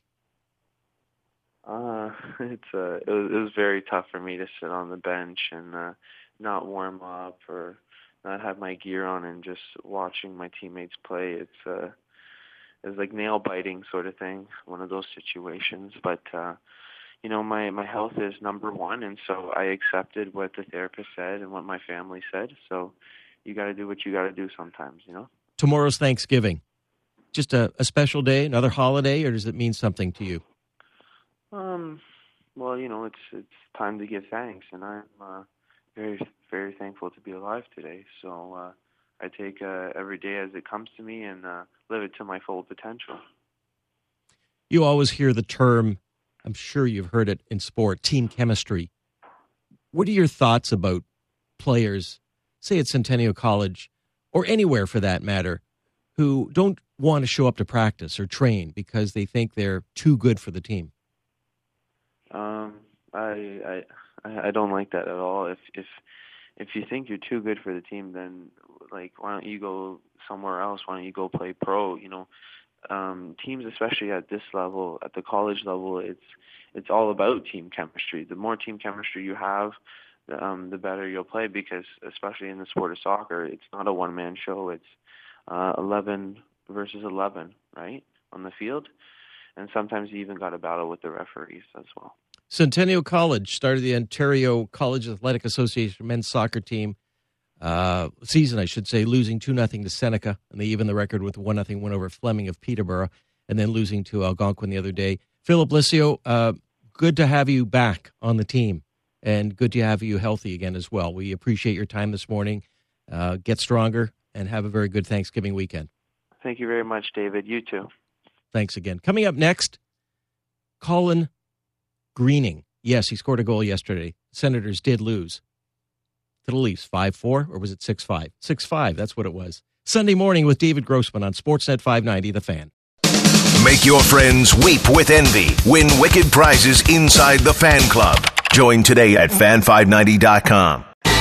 [SPEAKER 7] It was very tough for me to sit on the bench and not warm up or not have my gear on and just watching my teammates play. It's like nail biting sort of thing, one of those situations. But my health is number one, and so I accepted what the therapist said and what my family said. So you got to do what you got to do sometimes,
[SPEAKER 3] Tomorrow's Thanksgiving. Just a special day, another holiday, or does it mean something to you?
[SPEAKER 7] Well, it's time to give thanks, and I'm very, very thankful to be alive today. So I take every day as it comes to me and live it to my full potential.
[SPEAKER 3] You always hear the term, I'm sure you've heard it in sport, team chemistry. What are your thoughts about players, say at Centennial College, or anywhere for that matter, who don't want to show up to practice or train because they think they're too good for the team?
[SPEAKER 7] I don't like that at all. If you think you're too good for the team, then like why don't you go somewhere else? Why don't you go play pro? You know, teams, especially at this level, at the college level, it's all about team chemistry. The more team chemistry you have, the better you'll play, because especially in the sport of soccer, it's not a one-man show. It's 11 versus 11, right, on the field. And sometimes you even got to battle with the referees as well.
[SPEAKER 3] Centennial College started the Ontario College Athletic Association men's soccer team season, I should say, losing 2-0 to Seneca, and they even the record with a 1-0 win over Fleming of Peterborough, and then losing to Algonquin the other day. Philip Licio, good to have you back on the team, and good to have you healthy again as well. We appreciate your time this morning. Get stronger, and have a very good Thanksgiving weekend.
[SPEAKER 7] Thank you very much, David. You too. Thanks
[SPEAKER 3] again. Coming up next, Colin Greening. Yes, he scored a goal yesterday. Senators did lose to the Leafs 5-4, or was it 6-5? 6-5, that's what it was. Sunday morning with David Grossman on Sportsnet 590, The Fan.
[SPEAKER 1] Make your friends weep with envy. Win wicked prizes inside the Fan Club. Join today at fan590.com.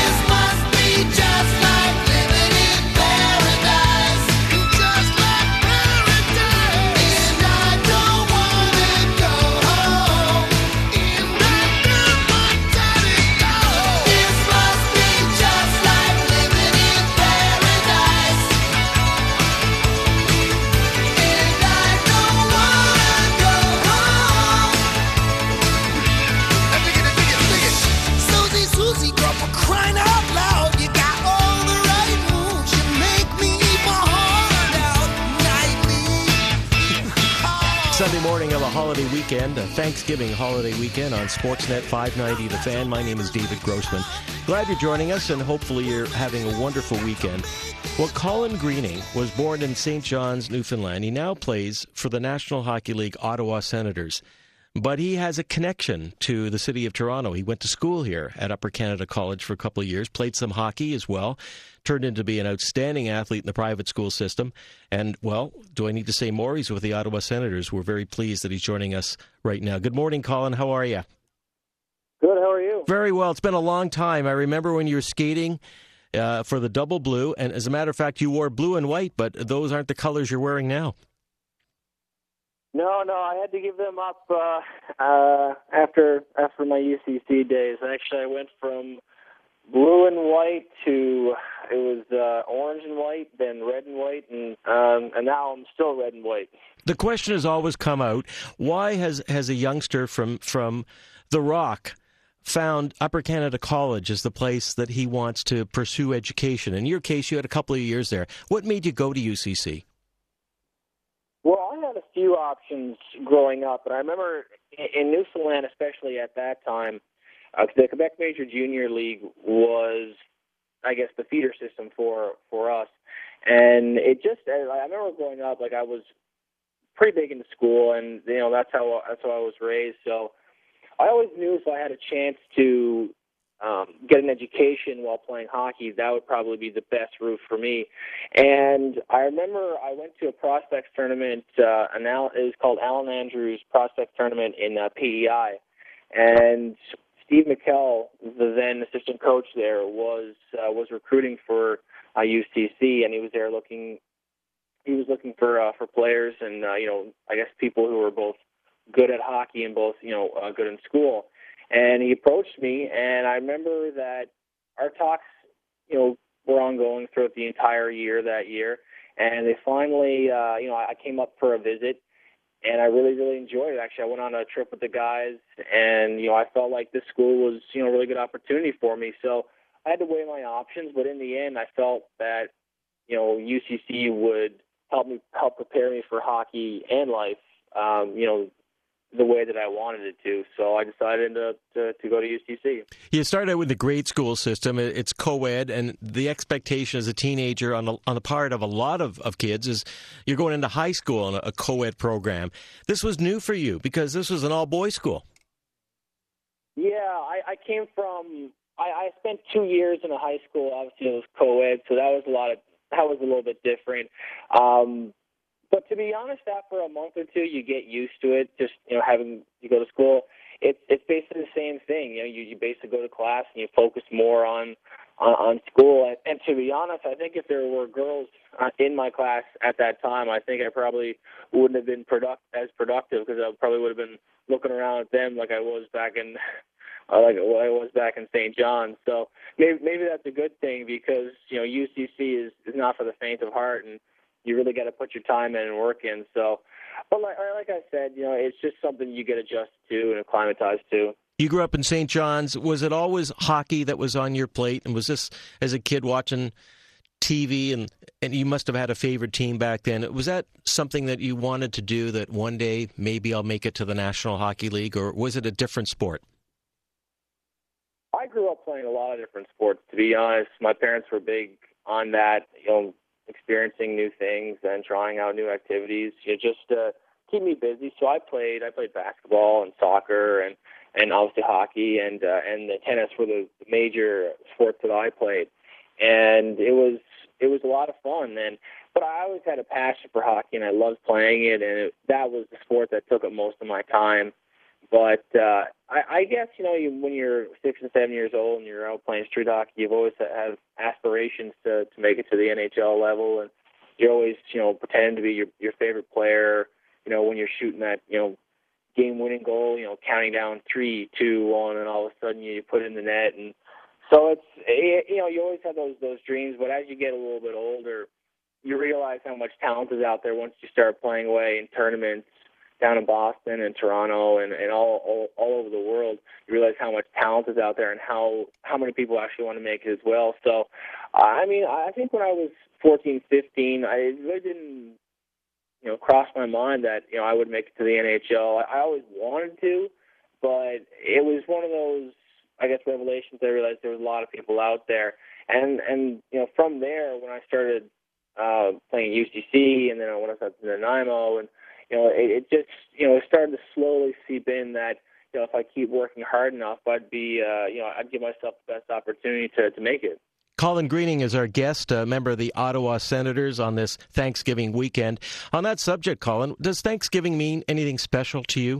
[SPEAKER 3] Sunday morning of a holiday weekend, a Thanksgiving holiday weekend on Sportsnet 590 The Fan. My name is David Grossman. Glad you're joining us, and hopefully you're having a wonderful weekend. Well, Colin Greening was born in St. John's, Newfoundland. He now plays for the National Hockey League Ottawa Senators. But he has a connection to the city of Toronto. He went to school here at Upper Canada College for a couple of years, played some hockey as well, turned into be an outstanding athlete in the private school system. And, well, do I need to say more? He's with the Ottawa Senators. We're very pleased that he's joining us right now. Good morning, Colin. How are you?
[SPEAKER 8] Good. How are you?
[SPEAKER 3] Very well. It's been a long time. I remember when you were skating for the Double Blue. And as a matter of fact, you wore blue and white, but those aren't the colors you're wearing now.
[SPEAKER 8] No, I had to give them up after my UCC days. Actually, I went from blue and white to it was orange and white, then red and white, and now I'm still red and white.
[SPEAKER 3] The question has always come out: why has a youngster from the Rock found Upper Canada College as the place that he wants to pursue education? In your case, you had a couple of years there. What made you go to UCC?
[SPEAKER 8] Well, I had a few options growing up, but I remember in Newfoundland, especially at that time, the Quebec Major Junior League was, I guess, the feeder system for us. And it just, I remember growing up, like I was pretty big into school, and that's how I was raised. So I always knew if I had a chance to get an education while playing hockey, that would probably be the best route for me. And I remember I went to a prospects tournament, it was called Alan Andrews Prospects Tournament in PEI, and Steve McKell, the then assistant coach there, was recruiting for UCC, and he was there looking for players and I guess people who were both good at hockey and both good in school. And he approached me, and I remember that our talks, were ongoing throughout the entire year that year. And they finally, I came up for a visit, and I really, really enjoyed it. Actually, I went on a trip with the guys, and, I felt like this school was, a really good opportunity for me. So I had to weigh my options, but in the end, I felt that, UCC would help prepare me for hockey and life, the way that I wanted it to. So I decided to go to UCC. You
[SPEAKER 3] started out with the grade school system. It's co-ed, and the expectation as a teenager on the part of a lot of kids is you're going into high school in a co-ed program. This was new for you because this was an all-boys school.
[SPEAKER 8] Yeah, I came from I spent 2 years in a high school. Obviously, it was co-ed, so that was a little bit different. But to be honest, after a month or two, you get used to it. Just having you go to school, it's basically the same thing. You basically go to class and you focus more on school. And to be honest, I think if there were girls in my class at that time, I think I probably wouldn't have been as productive, because I probably would have been looking around at them like I was back in St. John's. So maybe that's a good thing, because UCC is not for the faint of heart, and you really got to put your time in and work in. So, but like I said, it's just something you get adjusted to and acclimatized to.
[SPEAKER 3] You grew up in St. John's. Was it always hockey that was on your plate? And was this as a kid watching TV, and you must have had a favorite team back then? Was that something that you wanted to do, that one day maybe I'll make it to the National Hockey League, or was it a different sport?
[SPEAKER 8] I grew up playing a lot of different sports, to be honest. My parents were big on that, experiencing new things and trying out new activities, just to keep me busy. So I played basketball and soccer and obviously hockey and the tennis were the major sports that I played. And it was a lot of fun. But I always had a passion for hockey, and I loved playing it, and that was the sport that took up most of my time. But I guess, when you're 6 and 7 years old and you're out playing street hockey, you've always have aspirations to make it to the NHL level, and you're always, pretending to be your favorite player, when you're shooting that, game-winning goal, counting down 3, 2, 1, and all of a sudden you put it in the net. And so you always have those dreams, but as you get a little bit older, you realize how much talent is out there once you start playing away in tournaments down in Boston and Toronto and all over the world. You realize how much talent is out there and how many people actually want to make it as well. So, I think when I was 14, 15, I really didn't, cross my mind that, I would make it to the NHL. I always wanted to, but it was one of those, I guess, revelations. I realized there was a lot of people out there. And from there, when I started playing UCC, and then I went up to Nanaimo, and it just, it started to slowly seep in that, if I keep working hard enough, I'd be, I'd give myself the best opportunity to make it.
[SPEAKER 3] Colin Greening is our guest, a member of the Ottawa Senators, on this Thanksgiving weekend. On that subject, Colin, does Thanksgiving mean anything special to you?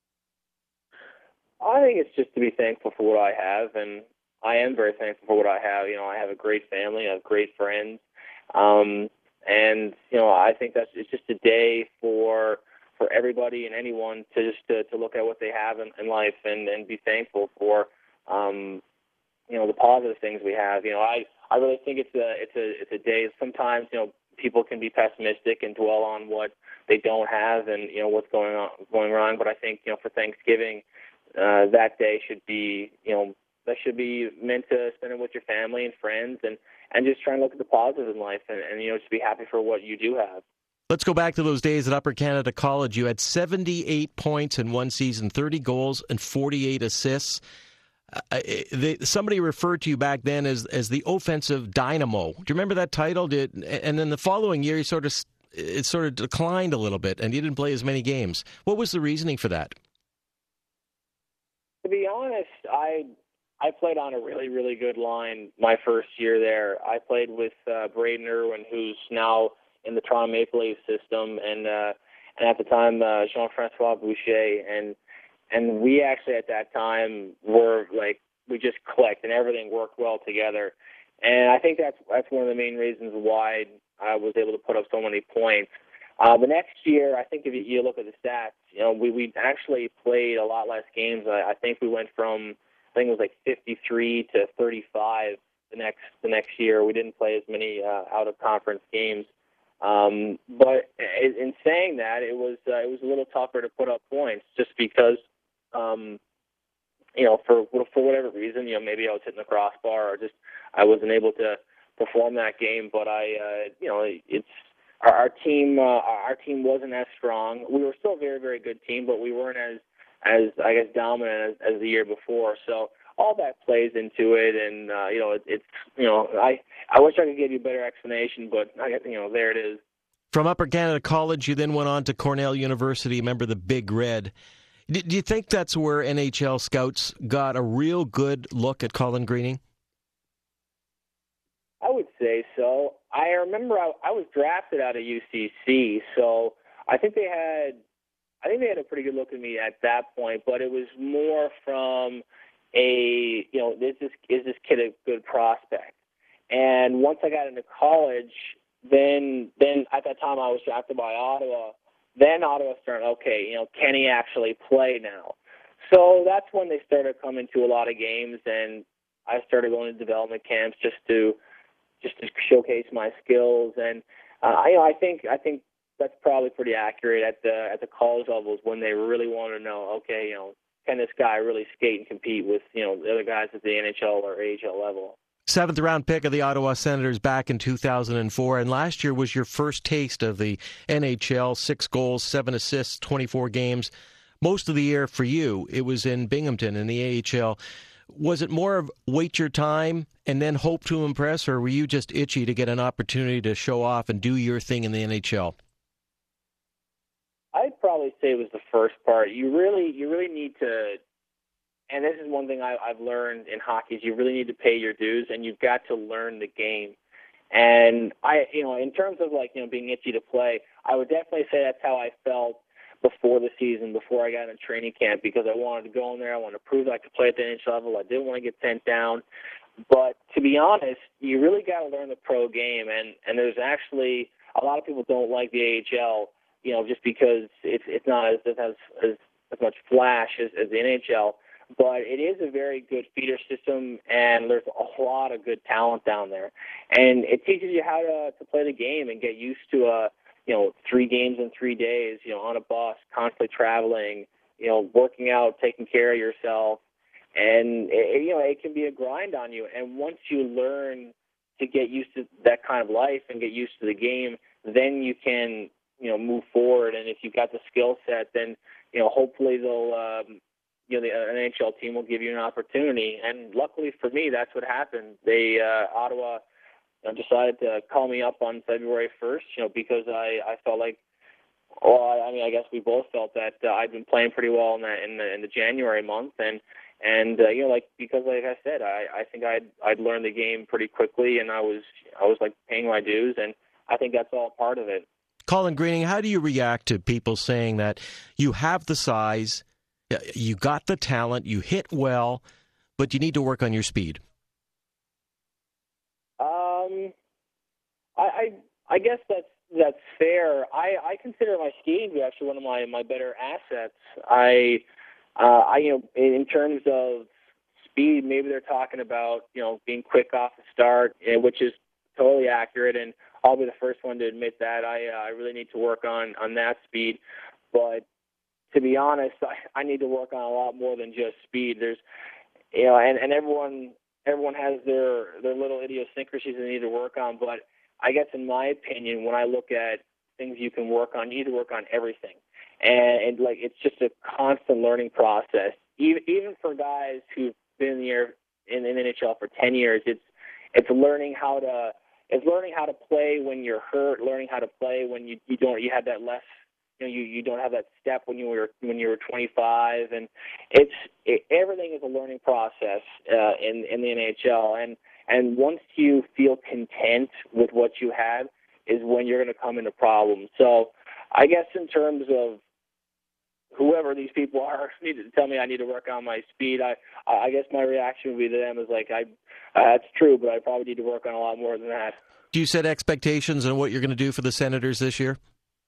[SPEAKER 8] I think it's just to be thankful for what I have, and I am very thankful for what I have. I have a great family, I have great friends, and I think it's just a day for everybody and anyone to look at what they have in life and be thankful for the positive things we have. I really think it's a day. Sometimes people can be pessimistic and dwell on what they don't have and what's going wrong. But I think for Thanksgiving, that day should be that should be meant to spend it with your family and friends and just try and look at the positive in life and just be happy for what you do have.
[SPEAKER 3] Let's go back to those days at Upper Canada College. You had 78 points in one season, 30 goals and 48 assists. Somebody referred to you back then as the offensive dynamo. Do you remember that title? And then the following year, it sort of declined a little bit, and you didn't play as many games. What was the reasoning for that?
[SPEAKER 8] To be honest, I played on a really, really good line my first year there. I played with Braden Irwin, who's now in the Toronto Maple Leafs system, and at the time, Jean-Francois Boucher, and we actually at that time were we just clicked and everything worked well together. And I think that's one of the main reasons why I was able to put up so many points. The next year, I think if you look at the stats, we actually played a lot less games. I think we went from, I think it was 53 to 35 the next year. We didn't play as many out of conference games. But in saying that, it was a little tougher to put up points just because, for whatever reason, maybe I was hitting the crossbar or just I wasn't able to perform that game. But it's our team wasn't as strong. We were still a very, very good team, but we weren't as I guess dominant as the year before. So all that plays into it, and I wish I could give you a better explanation, but there it is.
[SPEAKER 3] From Upper Canada College, you then went on to Cornell University, member of the Big Red. Do you think that's where NHL scouts got a real good look at Colin Greening?
[SPEAKER 8] I would say so. I remember I was drafted out of UCC, so I think they had a pretty good look at me at that point. But it was more from is this kid a good prospect? And once I got into college, then at that time I was drafted by Ottawa. Then Ottawa started, can he actually play now? So that's when they started coming to a lot of games, and I started going to development camps just to showcase my skills. And I think that's probably pretty accurate at the college levels when they really want to know, can this guy really skate and compete with the other guys at the NHL or AHL level?
[SPEAKER 3] 7th round pick of the Ottawa Senators back in 2004, and last year was your first taste of the NHL. 6 goals, 7 assists, 24 games. Most of the year for you, it was in Binghamton in the AHL. Was it more of wait your time and then hope to impress, or were you just itchy to get an opportunity to show off and do your thing in the NHL?
[SPEAKER 8] I'd probably say it was the first part. You really need to. And this is one thing I've learned in hockey is you really need to pay your dues, and you've got to learn the game. And in terms of being itchy to play, I would definitely say that's how I felt before the season, before I got in training camp, because I wanted to go in there. I wanted to prove that I could play at the NHL level. I didn't want to get sent down. But to be honest, you really got to learn the pro game, and there's actually a lot of people don't like the AHL, just because it's not as much flash as the NHL. But it is a very good feeder system, and there's a lot of good talent down there. And it teaches you how to play the game and get used to 3 games in 3 days, on a bus, constantly traveling, working out, taking care of yourself. And, it can be a grind on you. And once you learn to get used to that kind of life and get used to the game, then you can, move forward. And if you've got the skill set, then, hopefully they'll, the NHL team will give you an opportunity. And luckily for me, that's what happened. They, Ottawa, decided to call me up on February 1st, because I felt like, I guess we both felt that I'd been playing pretty well in the January month, and because like I said, I think I'd learned the game pretty quickly, and I was paying my dues, and I think that's all part of it.
[SPEAKER 3] Colin Greening, how do you react to people saying that you have the size, you got the talent, you hit well, but you need to work on your speed?
[SPEAKER 8] I guess that's fair. I consider my skating to be actually one of my better assets. In terms of speed, maybe they're talking about being quick off the start, which is totally accurate, and I'll be the first one to admit that. I really need to work on that speed, but to be honest, I need to work on a lot more than just speed. There's, and everyone has their little idiosyncrasies they need to work on. But I guess in my opinion, when I look at things you can work on, you need to work on everything, and it's just a constant learning process. Even for guys who've been in the NHL for 10 years, it's learning how to play when you're hurt, learning how to play when you have that less. You don't have that step when you were 25, and everything is a learning process in the NHL. And once you feel content with what you have, is when you're going to come into problems. So I guess in terms of whoever these people are need to tell me I need to work on my speed, I guess my reaction would be to them is that's true, but I probably need to work on a lot more than that.
[SPEAKER 3] Do you set expectations on what you're going to do for the Senators this year?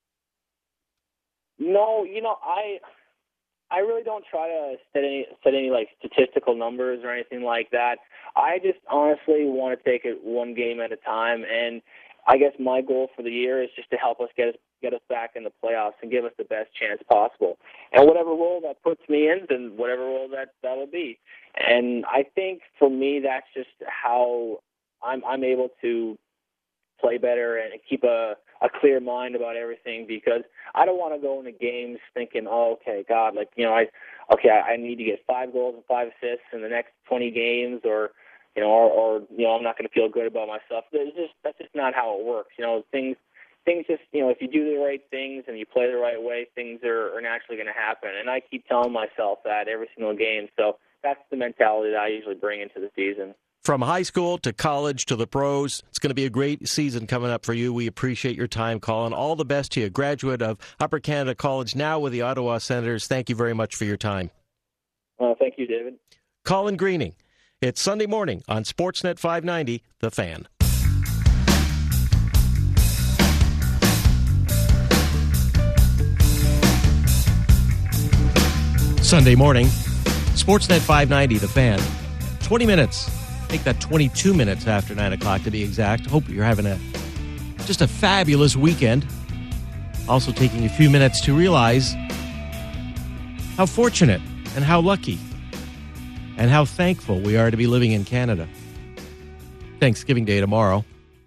[SPEAKER 8] No, I really don't try to set any statistical numbers or anything like that. I just honestly want to take it one game at a time, and I guess my goal for the year is just to help us get us back in the playoffs and give us the best chance possible. And whatever role that puts me in, then whatever role that'll be. And I think for me, that's just how I'm able to play better and keep a clear mind about everything, because I don't want to go into games thinking, I need to get 5 goals and 5 assists in the next 20 games, or I'm not going to feel good about myself. That's just not how it works. Things things just, if you do the right things and you play the right way, things are naturally going to happen. And I keep telling myself that every single game. So that's the mentality that I usually bring into the season.
[SPEAKER 3] From high school to college to the pros, it's going to be a great season coming up for you. We appreciate your time, Colin. All the best to you. Graduate of Upper Canada College, now with the Ottawa Senators. Thank you very much for your time.
[SPEAKER 8] Thank you, David.
[SPEAKER 3] Colin Greening. It's Sunday morning on Sportsnet 590, The Fan. Sunday morning, Sportsnet 590, The Fan. 20 minutes. I think that 22 minutes after 9 o'clock to be exact. Hope you're having just a fabulous weekend. Also taking a few minutes to realize how fortunate and how lucky and how thankful we are to be living in Canada. Thanksgiving Day tomorrow.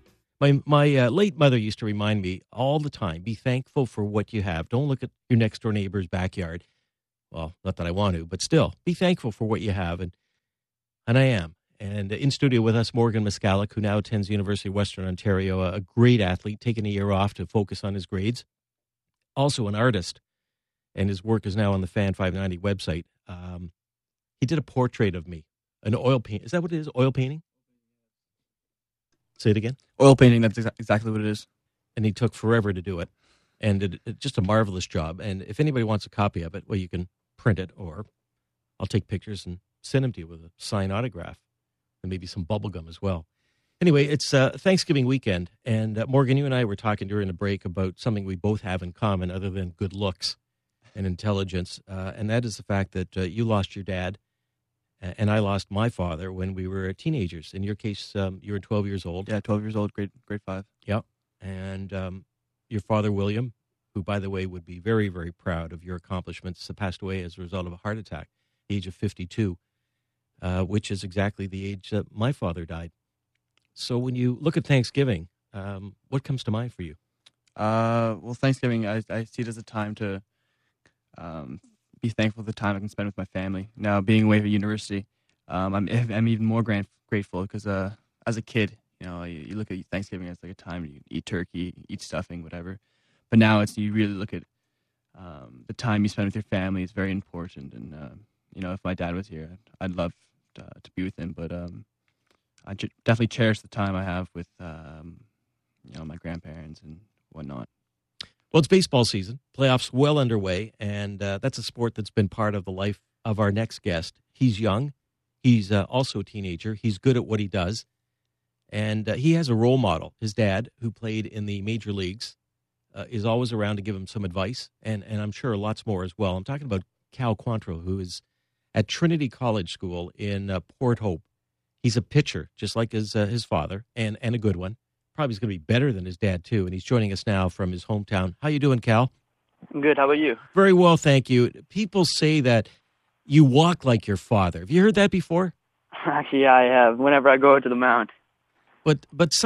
[SPEAKER 3] My late mother used to remind me all the time, be thankful for what you have. Don't look at your next door neighbor's backyard. Well, not that I want to, but still, be thankful for what you have. And I am. And in studio with us, Morgan Miscallick, who now attends the University of Western Ontario, a great athlete, taking a year off to focus on his grades. Also an artist, and his work is now on the Fan 590 website. He did a portrait of me, an oil paint. Is that what it is, oil painting? Say it again?
[SPEAKER 4] Oil painting, that's exactly what it is.
[SPEAKER 3] And he took forever to do it. And it just a marvelous job. And if anybody wants a copy of it, well, you can print it, or I'll take pictures and send them to you with a signed autograph and maybe some bubble gum as well. Anyway, it's Thanksgiving weekend, and Morgan, you and I were talking during the break about something we both have in common other than good looks and intelligence, and that is the fact that you lost your dad, and I lost my father when we were teenagers. In your case, you were 12 years old.
[SPEAKER 4] Yeah, 12 years old, grade 5.
[SPEAKER 3] Yep, and your father, William, who, by the way, would be very, very proud of your accomplishments, passed away as a result of a heart attack, the age of 52, which is exactly the age that my father died. So when you look at Thanksgiving, what comes to mind for you?
[SPEAKER 4] Well, Thanksgiving, I see it as a time to be thankful for the time I can spend with my family. Now, being away from university, I'm even more grateful because as a kid, you look at Thanksgiving as like a time you eat turkey, eat stuffing, whatever. But now you really look at the time you spend with your family is very important. And, if my dad was here, I'd love to be with him. But I definitely cherish the time I have with, my grandparents and whatnot.
[SPEAKER 3] Well, it's baseball season. Playoffs well underway. And that's a sport that's been part of the life of our next guest. He's young. He's also a teenager. He's good at what he does. And he has a role model. His dad, who played in the major leagues, is always around to give him some advice, and I'm sure lots more as well. I'm talking about Cal Quantrill, who is at Trinity College School in Port Hope. He's a pitcher, just like his father, and a good one. Probably is going to be better than his dad, too, and he's joining us now from his hometown. How you doing, Cal?
[SPEAKER 9] Good. How about you?
[SPEAKER 3] Very well, thank you. People say that you walk like your father. Have you heard that before?
[SPEAKER 9] Actually, yeah, I have, whenever I go to the mound.
[SPEAKER 3] But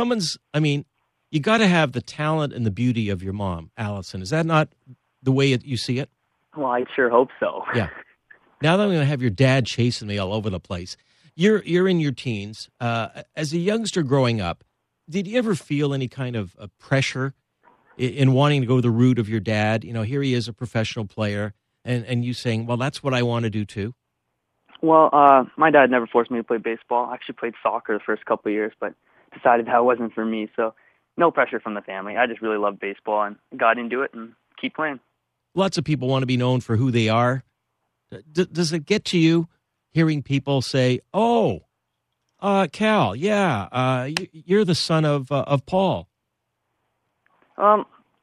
[SPEAKER 3] you got to have the talent and the beauty of your mom, Allison. Is that not the way you see it?
[SPEAKER 9] Well, I sure hope so.
[SPEAKER 3] Yeah. Now that I'm going to have your dad chasing me all over the place, you're in your teens. As a youngster growing up, did you ever feel any kind of pressure in wanting to go the route of your dad? Here he is, a professional player, and you saying, well, that's what I want to do too?
[SPEAKER 9] Well, my dad never forced me to play baseball. I actually played soccer the first couple of years, but decided that wasn't for me, so no pressure from the family. I just really loved baseball and got into it and keep playing. Lots
[SPEAKER 3] of people want to be known for who they are. Does it get to you hearing people say, "Oh, Cal, yeah, you're the son of Paul"?
[SPEAKER 9] I'm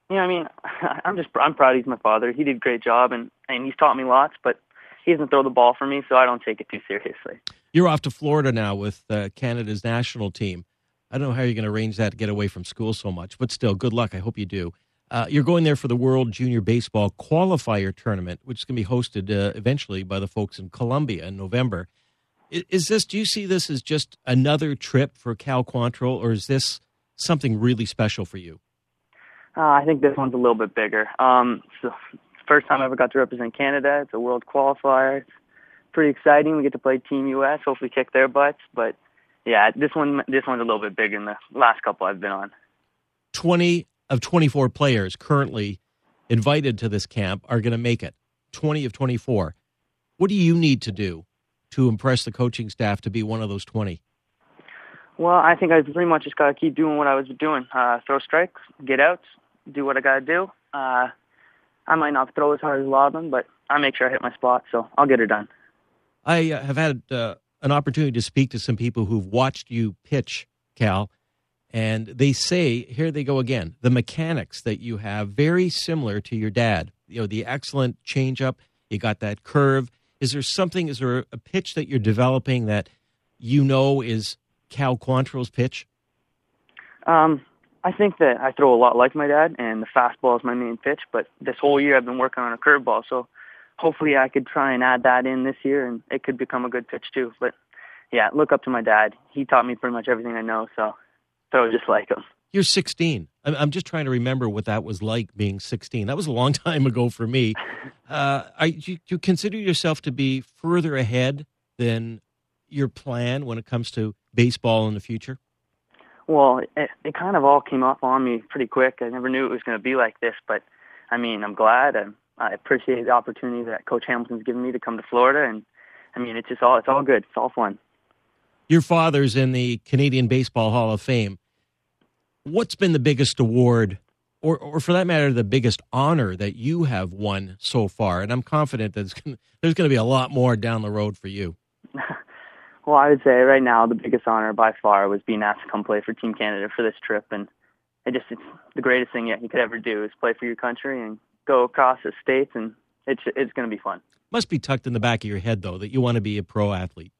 [SPEAKER 9] proud he's my father. He did a great job, and he's taught me lots, but he doesn't throw the ball for me, so I don't take it too seriously.
[SPEAKER 3] You're off to Florida now with Canada's national team. I don't know how you're going to arrange that to get away from school so much, but still, good luck. I hope you do. You're going there for the World Junior Baseball Qualifier Tournament, which is going to be hosted eventually by the folks in Colombia in November. Do you see this as just another trip for Cal Quantrill, or is this something really special for you?
[SPEAKER 9] I think this one's a little bit bigger. So first time I ever got to represent Canada. It's a world qualifier. It's pretty exciting. We get to play Team US, hopefully kick their butts, but yeah, this one's a little bit bigger than the last couple I've been on.
[SPEAKER 3] 20 of 24 players currently invited to this camp are going to make it. 20 of 24. What do you need to do to impress the coaching staff to be one of those 20?
[SPEAKER 9] Well, I think I pretty much just got to keep doing what I was doing. Throw strikes, get outs, do what I got to do. I might not throw as hard as a lot of them, but I make sure I hit my spot, so I'll get it done.
[SPEAKER 3] I have had an opportunity to speak to some people who've watched you pitch, Cal, and they say, here they go again, the mechanics that you have, very similar to your dad. You know, the excellent changeup, you got that curve. Is there a pitch that you're developing that you know is Cal Quantrill's pitch?
[SPEAKER 9] I think that I throw a lot like my dad, and the fastball is my main pitch, but this whole year I've been working on a curveball, so hopefully I could try and add that in this year, and it could become a good pitch too. But, yeah, look up to my dad. He taught me pretty much everything I know, so throw just like him.
[SPEAKER 3] You're 16. I'm just trying to remember what that was like being 16. That was a long time ago for me. Do you consider yourself to be further ahead than your plan when it comes to baseball in the future?
[SPEAKER 9] Well, it kind of all came up on me pretty quick. I never knew it was going to be like this, but, I mean, I'm glad. I appreciate the opportunity that Coach Hamilton's given me to come to Florida, and, I mean, it's all good. It's all fun.
[SPEAKER 3] Your father's in the Canadian Baseball Hall of Fame. What's been the biggest award, or for that matter, the biggest honor that you have won so far? And I'm confident that there's going to be a lot more down the road for you.
[SPEAKER 9] Well, I would say right now the biggest honor by far was being asked to come play for Team Canada for this trip, and it's the greatest thing you could ever do is play for your country and go across the states, and it's going to be fun.
[SPEAKER 3] Must be tucked in the back of your head, though, that you want to be a pro athlete.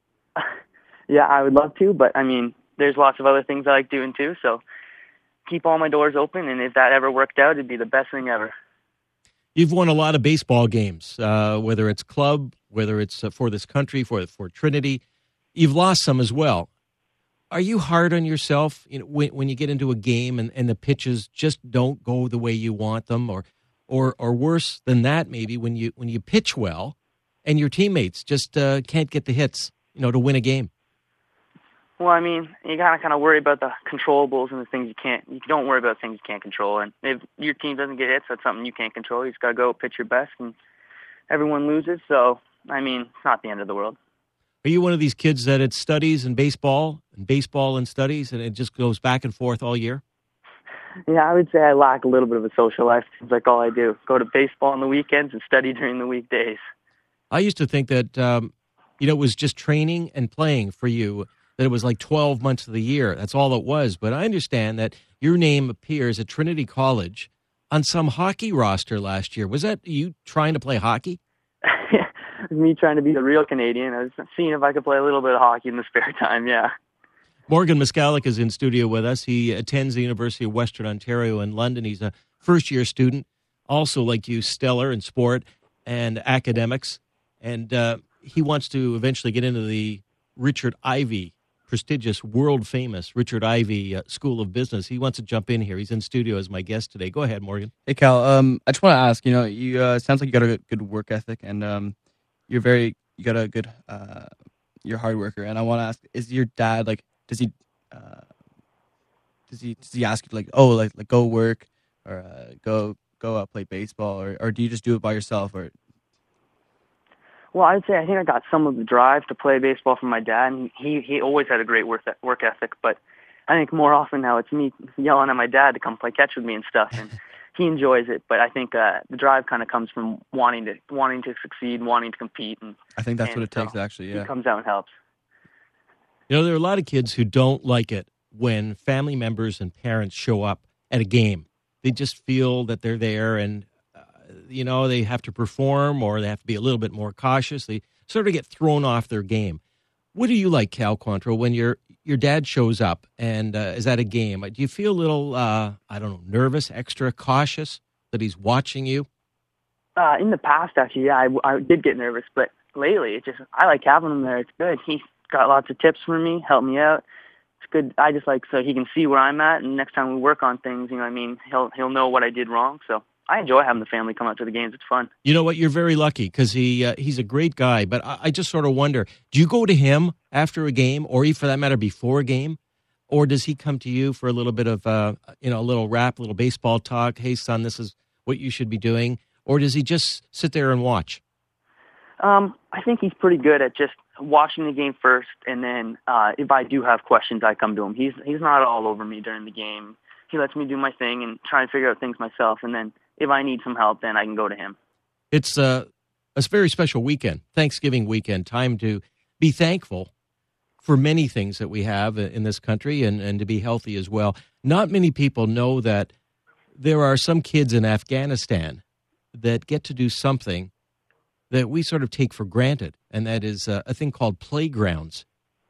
[SPEAKER 9] Yeah, I would love to, but, I mean, there's lots of other things I like doing too, so keep all my doors open, and if that ever worked out, it'd be the best thing ever.
[SPEAKER 3] You've won a lot of baseball games, whether it's club, whether it's for this country, for Trinity. You've lost some as well. Are you hard on yourself when you get into a game and the pitches just don't go the way you want them, or worse than that, maybe when you pitch well and your teammates just can't get the hits, to win a game?
[SPEAKER 9] Well, I mean, you gotta kind of worry about the controllables and the things you don't worry about things you can't control. And if your team doesn't get hits, that's something you can't control. You just gotta go pitch your best, and everyone loses. So, I mean, it's not the end of the world.
[SPEAKER 3] Are you one of these kids that it studies and baseball and studies, and it just goes back and forth all year?
[SPEAKER 9] Yeah, I would say I lack a little bit of a social life. It's like all I do. Go to baseball on the weekends and study during the weekdays.
[SPEAKER 3] I used to think that, it was just training and playing for you, that it was like 12 months of the year. That's all it was. But I understand that your name appears at Trinity College on some hockey roster last year. Was that you trying to play hockey?
[SPEAKER 9] Me trying to be the real Canadian. I was seeing if I could play a little bit of hockey in the spare time, yeah.
[SPEAKER 3] Morgan Miscalik is in studio with us. He attends the University of Western Ontario in London. He's a first-year student, also like you, stellar in sport and academics. And he wants to eventually get into the Richard Ivey, prestigious, world-famous Richard Ivey School of Business. He wants to jump in here. He's in studio as my guest today. Go ahead, Morgan.
[SPEAKER 4] Hey, Cal. I just want to ask, you sounds like you got a good work ethic, and you got a good, you're a hard worker. And I want to ask, is your dad, like, does he ask you, like, go work, or go play baseball, or do you just do it by yourself? Or
[SPEAKER 9] Well, I'd say I think I got some of the drive to play baseball from my dad, and he always had a great work ethic, but I think more often now it's me yelling at my dad to come play catch with me and stuff, and he enjoys it, but I think the drive kind of comes from wanting to succeed, wanting to compete. And
[SPEAKER 4] I think that's what it takes, actually, yeah.
[SPEAKER 9] He comes out and helps.
[SPEAKER 3] There are a lot of kids who don't like it when family members and parents show up at a game. They just feel that they're there and, they have to perform, or they have to be a little bit more cautious. They sort of get thrown off their game. What do you like, Cal Quantrill, when your dad shows up and is at a game? Do you feel a little, nervous, extra cautious that he's watching you?
[SPEAKER 9] In the past, actually, yeah, I did get nervous, but lately, I like having him there. It's good. He's got lots of tips for me, help me out. It's good. I just like so he can see where I'm at, and next time we work on things, he'll know what I did wrong. So I enjoy having the family come out to the games. It's fun. You
[SPEAKER 3] know what? You're very lucky because he's a great guy. But I just sort of wonder, do you go to him after a game, or even for that matter before a game, Or does he come to you for a little bit of, a little rap, a little baseball talk? Hey, son, this is what you should be doing. Or does he just sit there and watch?
[SPEAKER 9] I think he's pretty good at just watching the game first, and then if I do have questions, I come to him. He's not all over me during the game. He lets me do my thing and try and figure out things myself, and then if I need some help, then I can go to him.
[SPEAKER 3] It's a very special weekend, Thanksgiving weekend, time to be thankful for many things that we have in this country and to be healthy as well. Not many people know that there are some kids in Afghanistan that get to do something that we sort of take for granted, and that is a thing called playgrounds.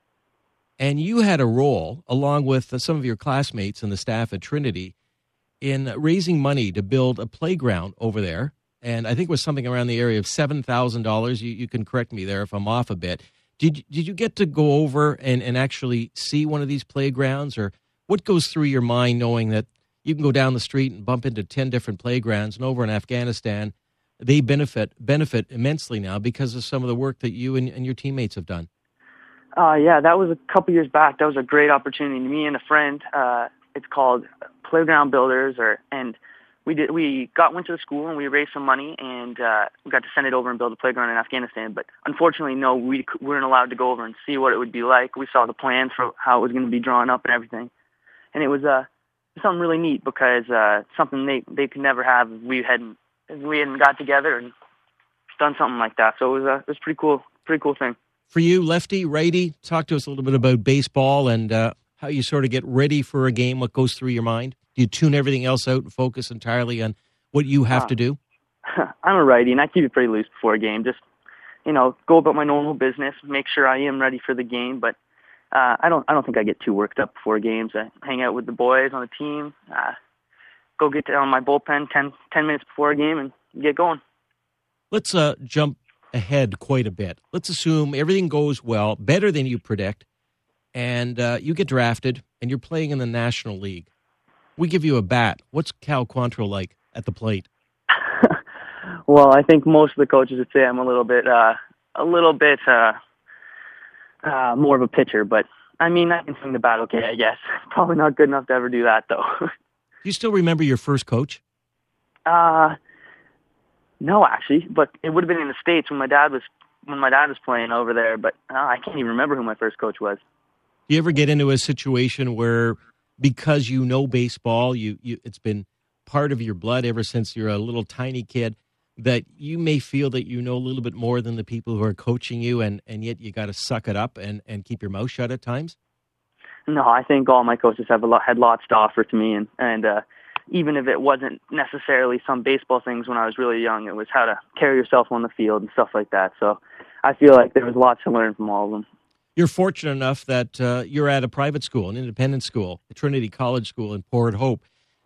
[SPEAKER 3] And you had a role, along with some of your classmates and the staff at Trinity, in raising money to build a playground over there. And I think it was something around the area of $7,000. You can correct me there if I'm off a bit. Did you get to go over and actually see one of these playgrounds? Or what goes through your mind knowing that you can go down the street and bump into 10 different playgrounds, and over in Afghanistan, they benefit immensely now because of some of the work that you and your teammates have done?
[SPEAKER 9] Yeah, that was a couple years back. That was a great opportunity. Me and a friend, it's called Playground Builders, and we went to the school and we raised some money, and we got to send it over and build a playground in Afghanistan. But unfortunately, no, we weren't allowed to go over and see what it would be like. We saw the plans for how it was going to be drawn up and everything, and it was something really neat because something they could never have if we hadn't got together and done something like that. So it was pretty cool thing.
[SPEAKER 3] For you, lefty, righty, talk to us a little bit about baseball and how you sort of get ready for a game, what goes through your mind. Do you tune everything else out and focus entirely on what you have to do?
[SPEAKER 9] I'm a righty, and I keep it pretty loose before a game. Just, go about my normal business, make sure I am ready for the game. But I don't think I get too worked up before games. I hang out with the boys on the team, go get down my bullpen 10 minutes before a game and get going.
[SPEAKER 3] Let's jump ahead quite a bit. Let's assume everything goes well, better than you predict, and you get drafted, and you're playing in the National League. We give you a bat. What's Cal Quantrill like at the plate?
[SPEAKER 9] Well, I think most of the coaches would say I'm a little bit more of a pitcher, but I mean, I can swing the bat okay, I guess. Probably not good enough to ever do that, though.
[SPEAKER 3] Do you still remember your first coach?
[SPEAKER 9] No, actually, but it would have been in the States when my dad was playing over there, but I can't even remember who my first coach was.
[SPEAKER 3] Do you ever get into a situation where, because you know baseball, you it's been part of your blood ever since you're a little tiny kid, that you may feel that you know a little bit more than the people who are coaching you, and yet you got to suck it up and keep your mouth shut at times?
[SPEAKER 9] No, I think all my coaches had lots to offer to me, and even if it wasn't necessarily some baseball things when I was really young, it was how to carry yourself on the field and stuff like that. So I feel like there was lots to learn from all of them.
[SPEAKER 3] You're fortunate enough that you're at a private school, an independent school, a Trinity College School in Port Hope.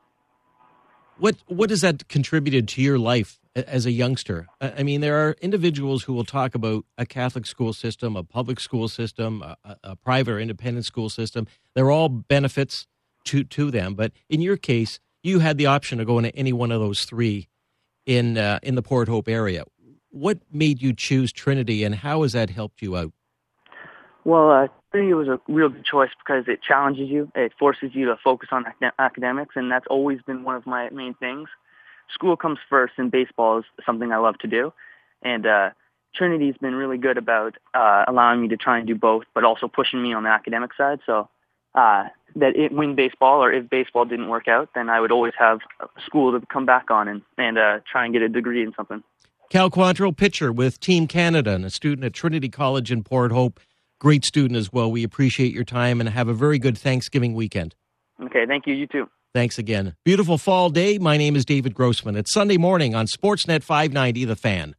[SPEAKER 3] What has that contributed to your life as a youngster? I mean, there are individuals who will talk about a Catholic school system, a public school system, a private or independent school system. They're all benefits to them. But in your case, you had the option to go into any one of those three in the Port Hope area. What made you choose Trinity, and how has that helped you out?
[SPEAKER 9] Well, Trinity was a real good choice because it challenges you. It forces you to focus on academics, and that's always been one of my main things. School comes first, and baseball is something I love to do. And Trinity's been really good about allowing me to try and do both, but also pushing me on the academic side. So when baseball, or if baseball didn't work out, then I would always have a school to come back on and try and get a degree in something.
[SPEAKER 3] Cal Quantrill, pitcher with Team Canada and a student at Trinity College in Port Hope. Great student as well. We appreciate your time and have a very good Thanksgiving weekend.
[SPEAKER 9] Okay, thank you. You too.
[SPEAKER 3] Thanks again. Beautiful fall day. My name is David Grossman. It's Sunday morning on Sportsnet 590, The Fan.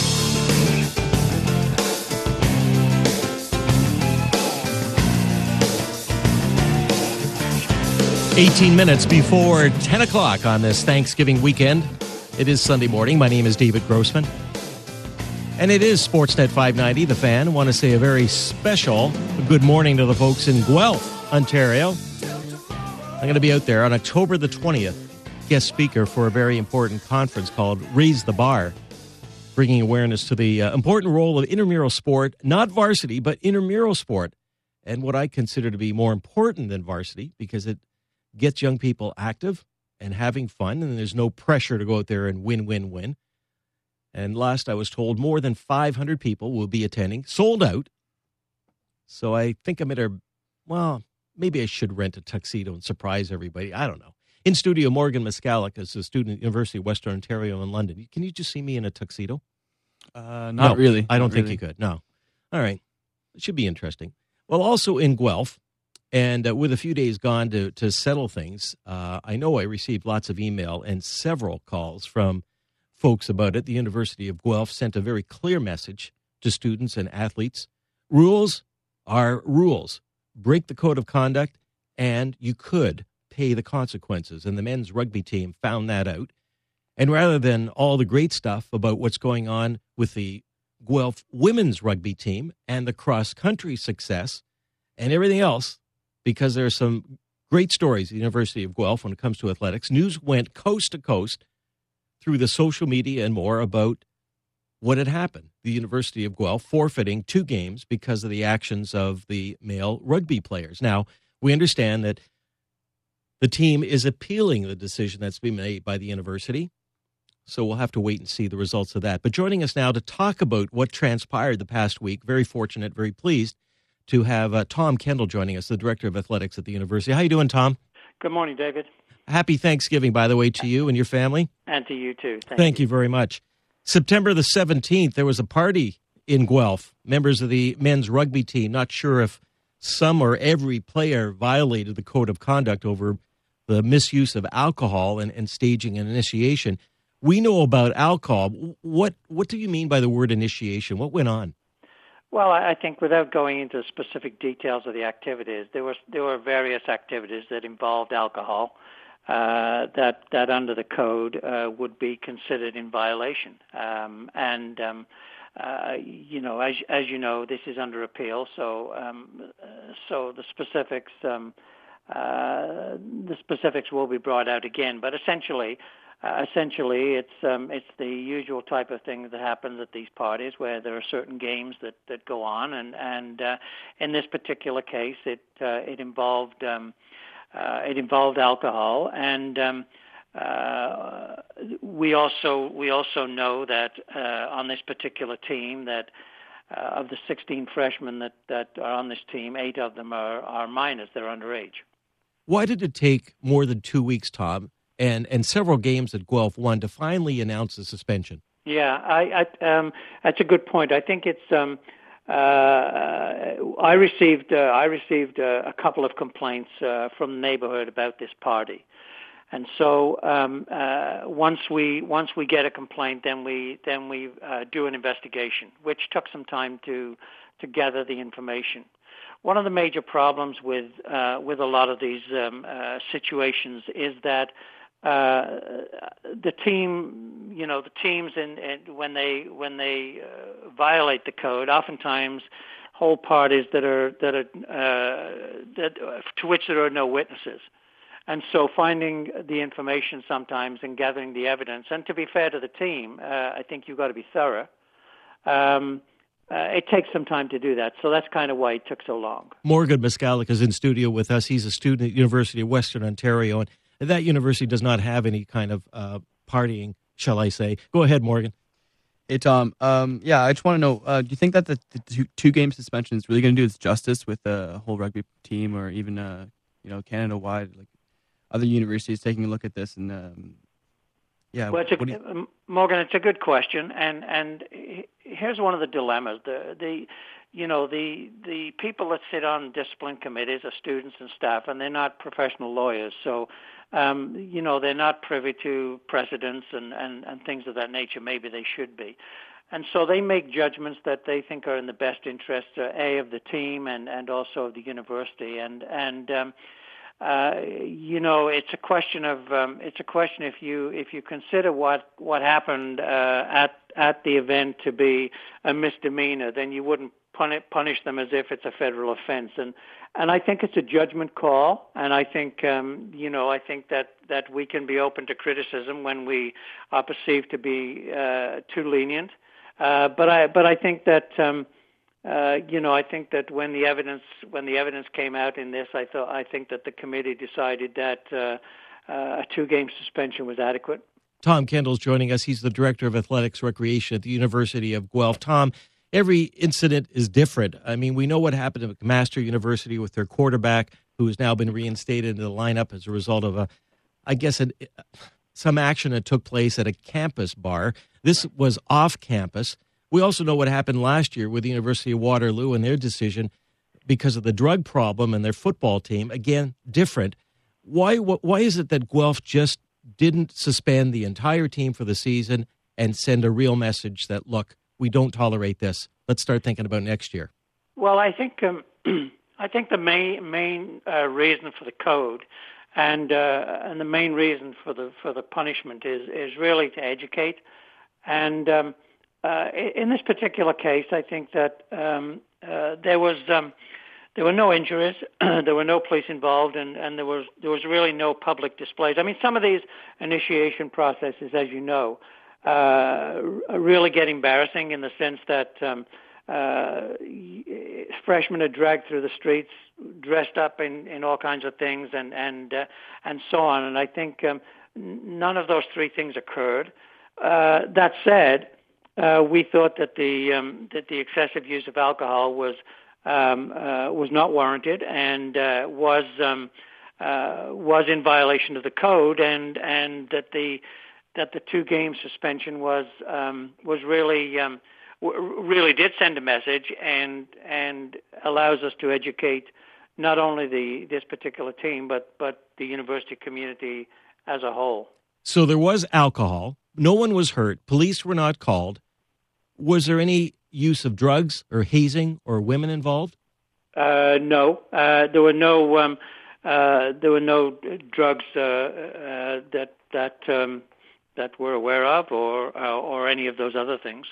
[SPEAKER 3] "18 minutes before 10 o'clock on this Thanksgiving weekend. It is Sunday morning. My name is David Grossman. And it is Sportsnet 590, The Fan. I want to say a very special good morning to the folks in Guelph, Ontario. I'm going to be out there on October the 20th, guest speaker for a very important conference called Raise the Bar, bringing awareness to the important role of intramural sport, not varsity, but intramural sport, and what I consider to be more important than varsity, because it gets young people active and having fun, and there's no pressure to go out there and win. And last I was told, more than 500 people will be attending, sold out. So I think I'm maybe I should rent a tuxedo and surprise everybody. I don't know. In studio, Morgan Miscalik is a student at the University of Western Ontario in London. Can you just see me in a tuxedo?
[SPEAKER 4] Not really.
[SPEAKER 3] I don't think you could. No. All right. It should be interesting. Well, also in Guelph, and with a few days gone to settle things, I know I received lots of email and several calls from folks about it. The University of Guelph sent a very clear message to students and athletes. Rules are rules. Break the code of conduct, and you could pay the consequences. And the men's rugby team found that out. And rather than all the great stuff about what's going on with the Guelph women's rugby team and the cross-country success and everything else, because there are some great stories at the University of Guelph when it comes to athletics, news went coast to coast through the social media and more about what had happened. The University of Guelph forfeiting 2 games because of the actions of the male rugby players. Now, we understand that the team is appealing the decision that's been made by the university, so we'll have to wait and see the results of that. But joining us now to talk about what transpired the past week, very fortunate, very pleased to have Tom Kendall joining us, the Director of Athletics at the university. How you doing, Tom?
[SPEAKER 10] Good morning, David.
[SPEAKER 3] Happy Thanksgiving, by the way, to you and your family.
[SPEAKER 10] And to you, too.
[SPEAKER 3] Thank you very much. September the 17th, there was a party in Guelph. Members of the men's rugby team, not sure if some or every player violated the code of conduct over the misuse of alcohol and staging an initiation. We know about alcohol. What do you mean by the word initiation? What went on?
[SPEAKER 10] Well, I think without going into specific details of the activities, there were various activities that involved alcohol that under the code would be considered in violation. You know, as you know, this is under appeal, so the specifics will be brought out again. But essentially, it's the usual type of thing that happens at these parties, where there are certain games that go on, and in this particular case, it involved alcohol, and we also know that on this particular team that of the 16 freshmen that are on this team, 8 of them are minors; they're underage.
[SPEAKER 3] Why did it take more than 2 weeks, Tom, and several games at Guelph won to finally announce the suspension?
[SPEAKER 10] Yeah, that's a good point. I think it's. I received a couple of complaints from the neighborhood about this party, and so once we get a complaint, then we do an investigation, which took some time to gather the information. One of the major problems with a lot of these situations is that the teams when they violate the code, oftentimes hold parties that to which there are no witnesses, and so finding the information sometimes and gathering the evidence. And to be fair to the team, I think you've got to be thorough. It takes some time to do that, so that's kind of why it took so long.
[SPEAKER 3] Morgan Miscalik is in studio with us. He's a student at the University of Western Ontario, and that university does not have any kind of partying, shall I say. Go ahead, Morgan.
[SPEAKER 4] Hey, Tom. Yeah, I just want to know, do you think that the two-game suspension is really going to do its justice with the whole rugby team, or even, Canada-wide, like other universities taking a look at this? And yeah,
[SPEAKER 10] well, Morgan, it's a good question, and here's one of the dilemmas. The people that sit on discipline committees are students and staff, and they're not professional lawyers, so they're not privy to precedents and things of that nature. Maybe they should be. And so they make judgments that they think are in the best interest, of the team and also of the university. It's a question if you consider what happened at the event to be a misdemeanor, then you wouldn't punish them as if it's a federal offense. And I think it's a judgment call, and I think I think that we can be open to criticism when we are perceived to be too lenient. But I think that I think that when the evidence came out in this, I think that the committee decided that a 2-game suspension was adequate.
[SPEAKER 3] Tom Kendall's joining us. He's the Director of Athletics Recreation at the University of Guelph. Tom, every incident is different. I mean, we know what happened at McMaster University with their quarterback, who has now been reinstated into the lineup as a result of some action that took place at a campus bar. This was off campus. We also know what happened last year with the University of Waterloo and their decision because of the drug problem and their football team. Again, different. Why is it that Guelph just didn't suspend the entire team for the season and send a real message that, look, we don't tolerate this. Let's start thinking about next year.
[SPEAKER 10] Well, I think the main reason for the code and the main reason for the punishment is really to educate. And in this particular case, I think that there were no injuries, there were no police involved, and there was really no public displays. I mean, some of these initiation processes, as you know, really get embarrassing in the sense that freshmen are dragged through the streets, dressed up in all kinds of things, and so on. And I think none of those three things occurred. That said, we thought that the excessive use of alcohol was not warranted and was in violation of the code, and that the 2-game suspension was really did send a message and allows us to educate not only this particular team but the university community as a whole.
[SPEAKER 3] So there was alcohol. No one was hurt. Police were not called. Was there any use of drugs or hazing or women involved?
[SPEAKER 10] No. There were no drugs that we're aware of, or any of those other things.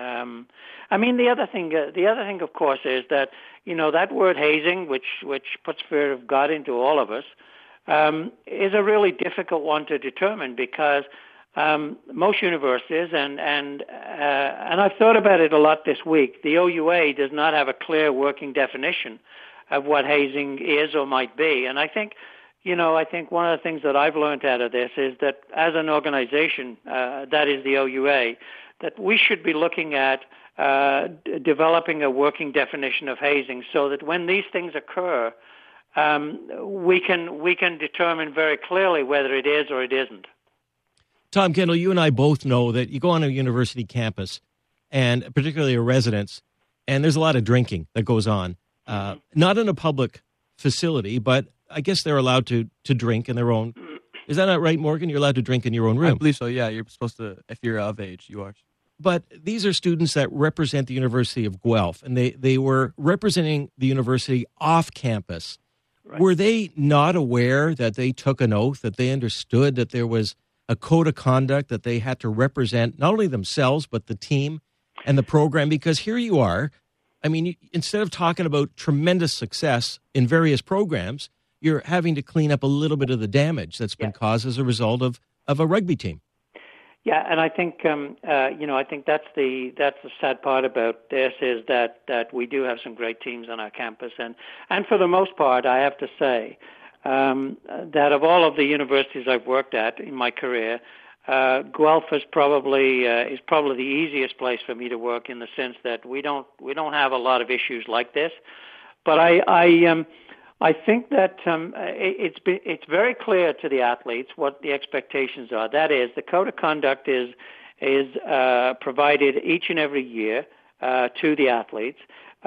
[SPEAKER 10] I mean, the other thing, of course, is that that word hazing, which puts fear of God into all of us, is a really difficult one to determine because most universities, and I've thought about it a lot this week, the OUA does not have a clear working definition of what hazing is or might be. And I think one of the things that I've learned out of this is that as an organization, that is the OUA, that we should be looking at developing a working definition of hazing so that when these things occur, we can determine very clearly whether it is or it isn't.
[SPEAKER 3] Tom Kendall, you and I both know that you go on a university campus, and particularly a residence, and there's a lot of drinking that goes on. Not in a public facility, but I guess they're allowed to drink in their own. Is that not right, Morgan? You're allowed to drink in your own room.
[SPEAKER 4] I believe so, yeah. You're supposed to, if you're of age, you are.
[SPEAKER 3] But these are students that represent the University of Guelph, and they were representing the university off campus. Right. Were they not aware that they took an oath, that they understood that there was a code of conduct that they had to represent not only themselves, but the team and the program? Because here you are. I mean, instead of talking about tremendous success in various programs, you're having to clean up a little bit of the damage that's been caused as a result of a rugby team.
[SPEAKER 10] Yeah, and I think I think that's the sad part about this is that we do have some great teams on our campus, and for the most part, I have to say that of all of the universities I've worked at in my career, Guelph is probably the easiest place for me to work in the sense that we don't have a lot of issues like this. But I think that it's very clear to the athletes what the expectations are. That is, the code of conduct is provided each and every year to the athletes.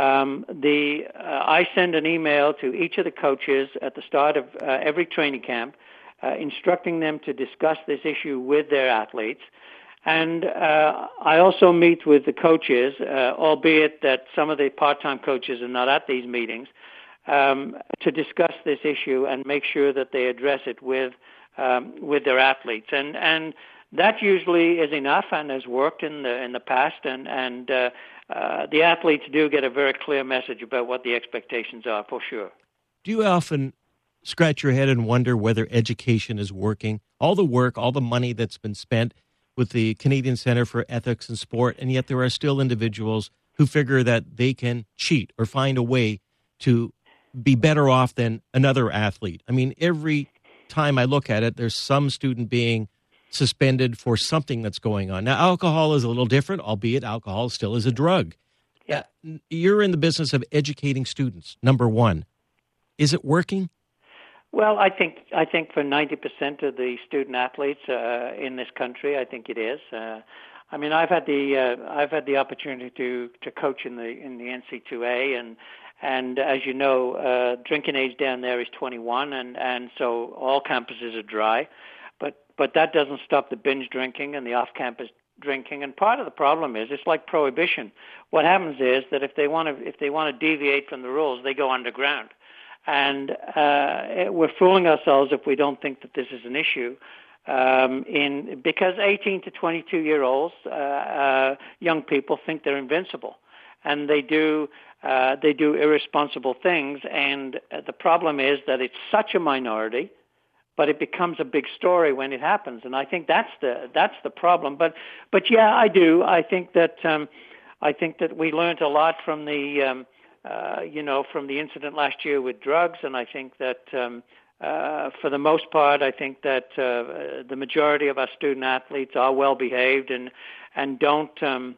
[SPEAKER 10] I send an email to each of the coaches at the start of every training camp, instructing them to discuss this issue with their athletes. And I also meet with the coaches, albeit that some of the part-time coaches are not at these meetings, to discuss this issue and make sure that they address it with their athletes. And that usually is enough and has worked in the past. And the athletes do get a very clear message about what the expectations are, for sure.
[SPEAKER 3] Do you often scratch your head and wonder whether education is working? All the work, all the money that's been spent with the Canadian Centre for Ethics and Sport, and yet there are still individuals who figure that they can cheat or find a way to be better off than another athlete. I mean, every time I look at it, there's some student being suspended for something that's going on. Now, alcohol is a little different, albeit alcohol still is a drug.
[SPEAKER 10] Yeah.
[SPEAKER 3] You're in the business of educating students, number one. Is it working?
[SPEAKER 10] Well, I think for 90% of the student athletes in this country, I think it is. I mean, I've had the opportunity to coach in the NC2A, and as you know, drinking age down there is 21, and so all campuses are dry. But that doesn't stop the binge drinking and the off-campus drinking. And part of the problem is it's like prohibition. What happens is that if they want to deviate from the rules, they go underground. And we're fooling ourselves if we don't think that this is an issue. Because 18 to 22-year-olds, young people think they're invincible, and they do irresponsible things. And the problem is that it's such a minority, but it becomes a big story when it happens. And I think that's the problem. But yeah, I do. I think that we learned a lot from the from the incident last year with drugs, and I think that. For the most part, I think that the majority of our student athletes are well behaved and don't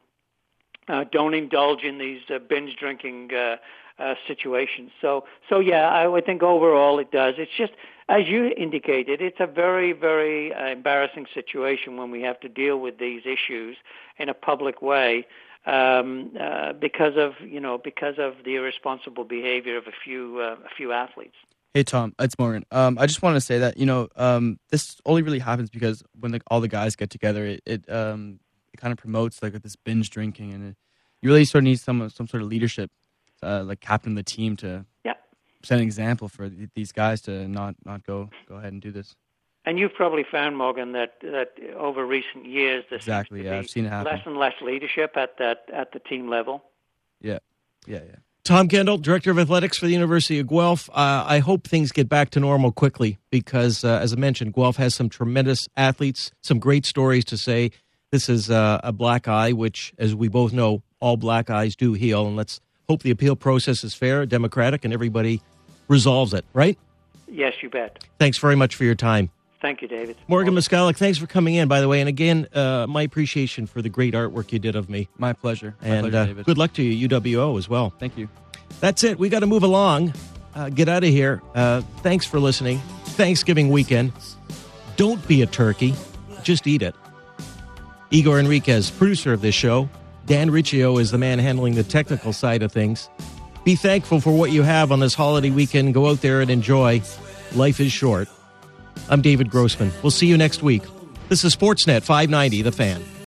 [SPEAKER 10] indulge in these binge drinking situations. So yeah, I would think overall it does. It's just, as you indicated, it's a very, very embarrassing situation when we have to deal with these issues in a public way because of the irresponsible behavior of a few athletes.
[SPEAKER 4] Hey, Tom, it's Morgan. I just want to say that, this only really happens because when all the guys get together, it kind of promotes like this binge drinking, and you really sort of need some sort of leadership, like captain the team to set an example for these guys to not go ahead and do this.
[SPEAKER 10] And you've probably found, Morgan, that over recent years, there seems to be
[SPEAKER 4] I've seen it happen.
[SPEAKER 10] less and less leadership at the team level.
[SPEAKER 4] Yeah.
[SPEAKER 3] Tom Kendall, Director of Athletics for the University of Guelph. I hope things get back to normal quickly because, as I mentioned, Guelph has some tremendous athletes, some great stories to say. This is a black eye, which, as we both know, all black eyes do heal. And let's hope the appeal process is fair, democratic, and everybody resolves it, right?
[SPEAKER 10] Yes, you bet.
[SPEAKER 3] Thanks very much for your time.
[SPEAKER 10] Thank you, David.
[SPEAKER 3] Morgan Moskalik, thanks for coming in, by the way. And again, my appreciation for the great artwork you did of me.
[SPEAKER 4] My pleasure.
[SPEAKER 3] And
[SPEAKER 4] David.
[SPEAKER 3] Good luck to you, UWO, as well.
[SPEAKER 4] Thank you.
[SPEAKER 3] That's it. We got to move along. Get out of here. Thanks for listening. Thanksgiving weekend. Don't be a turkey. Just eat it. Igor Enriquez, producer of this show. Dan Riccio is the man handling the technical side of things. Be thankful for what you have on this holiday weekend. Go out there and enjoy. Life is short. I'm David Grossman. We'll see you next week. This is Sportsnet 590, The Fan.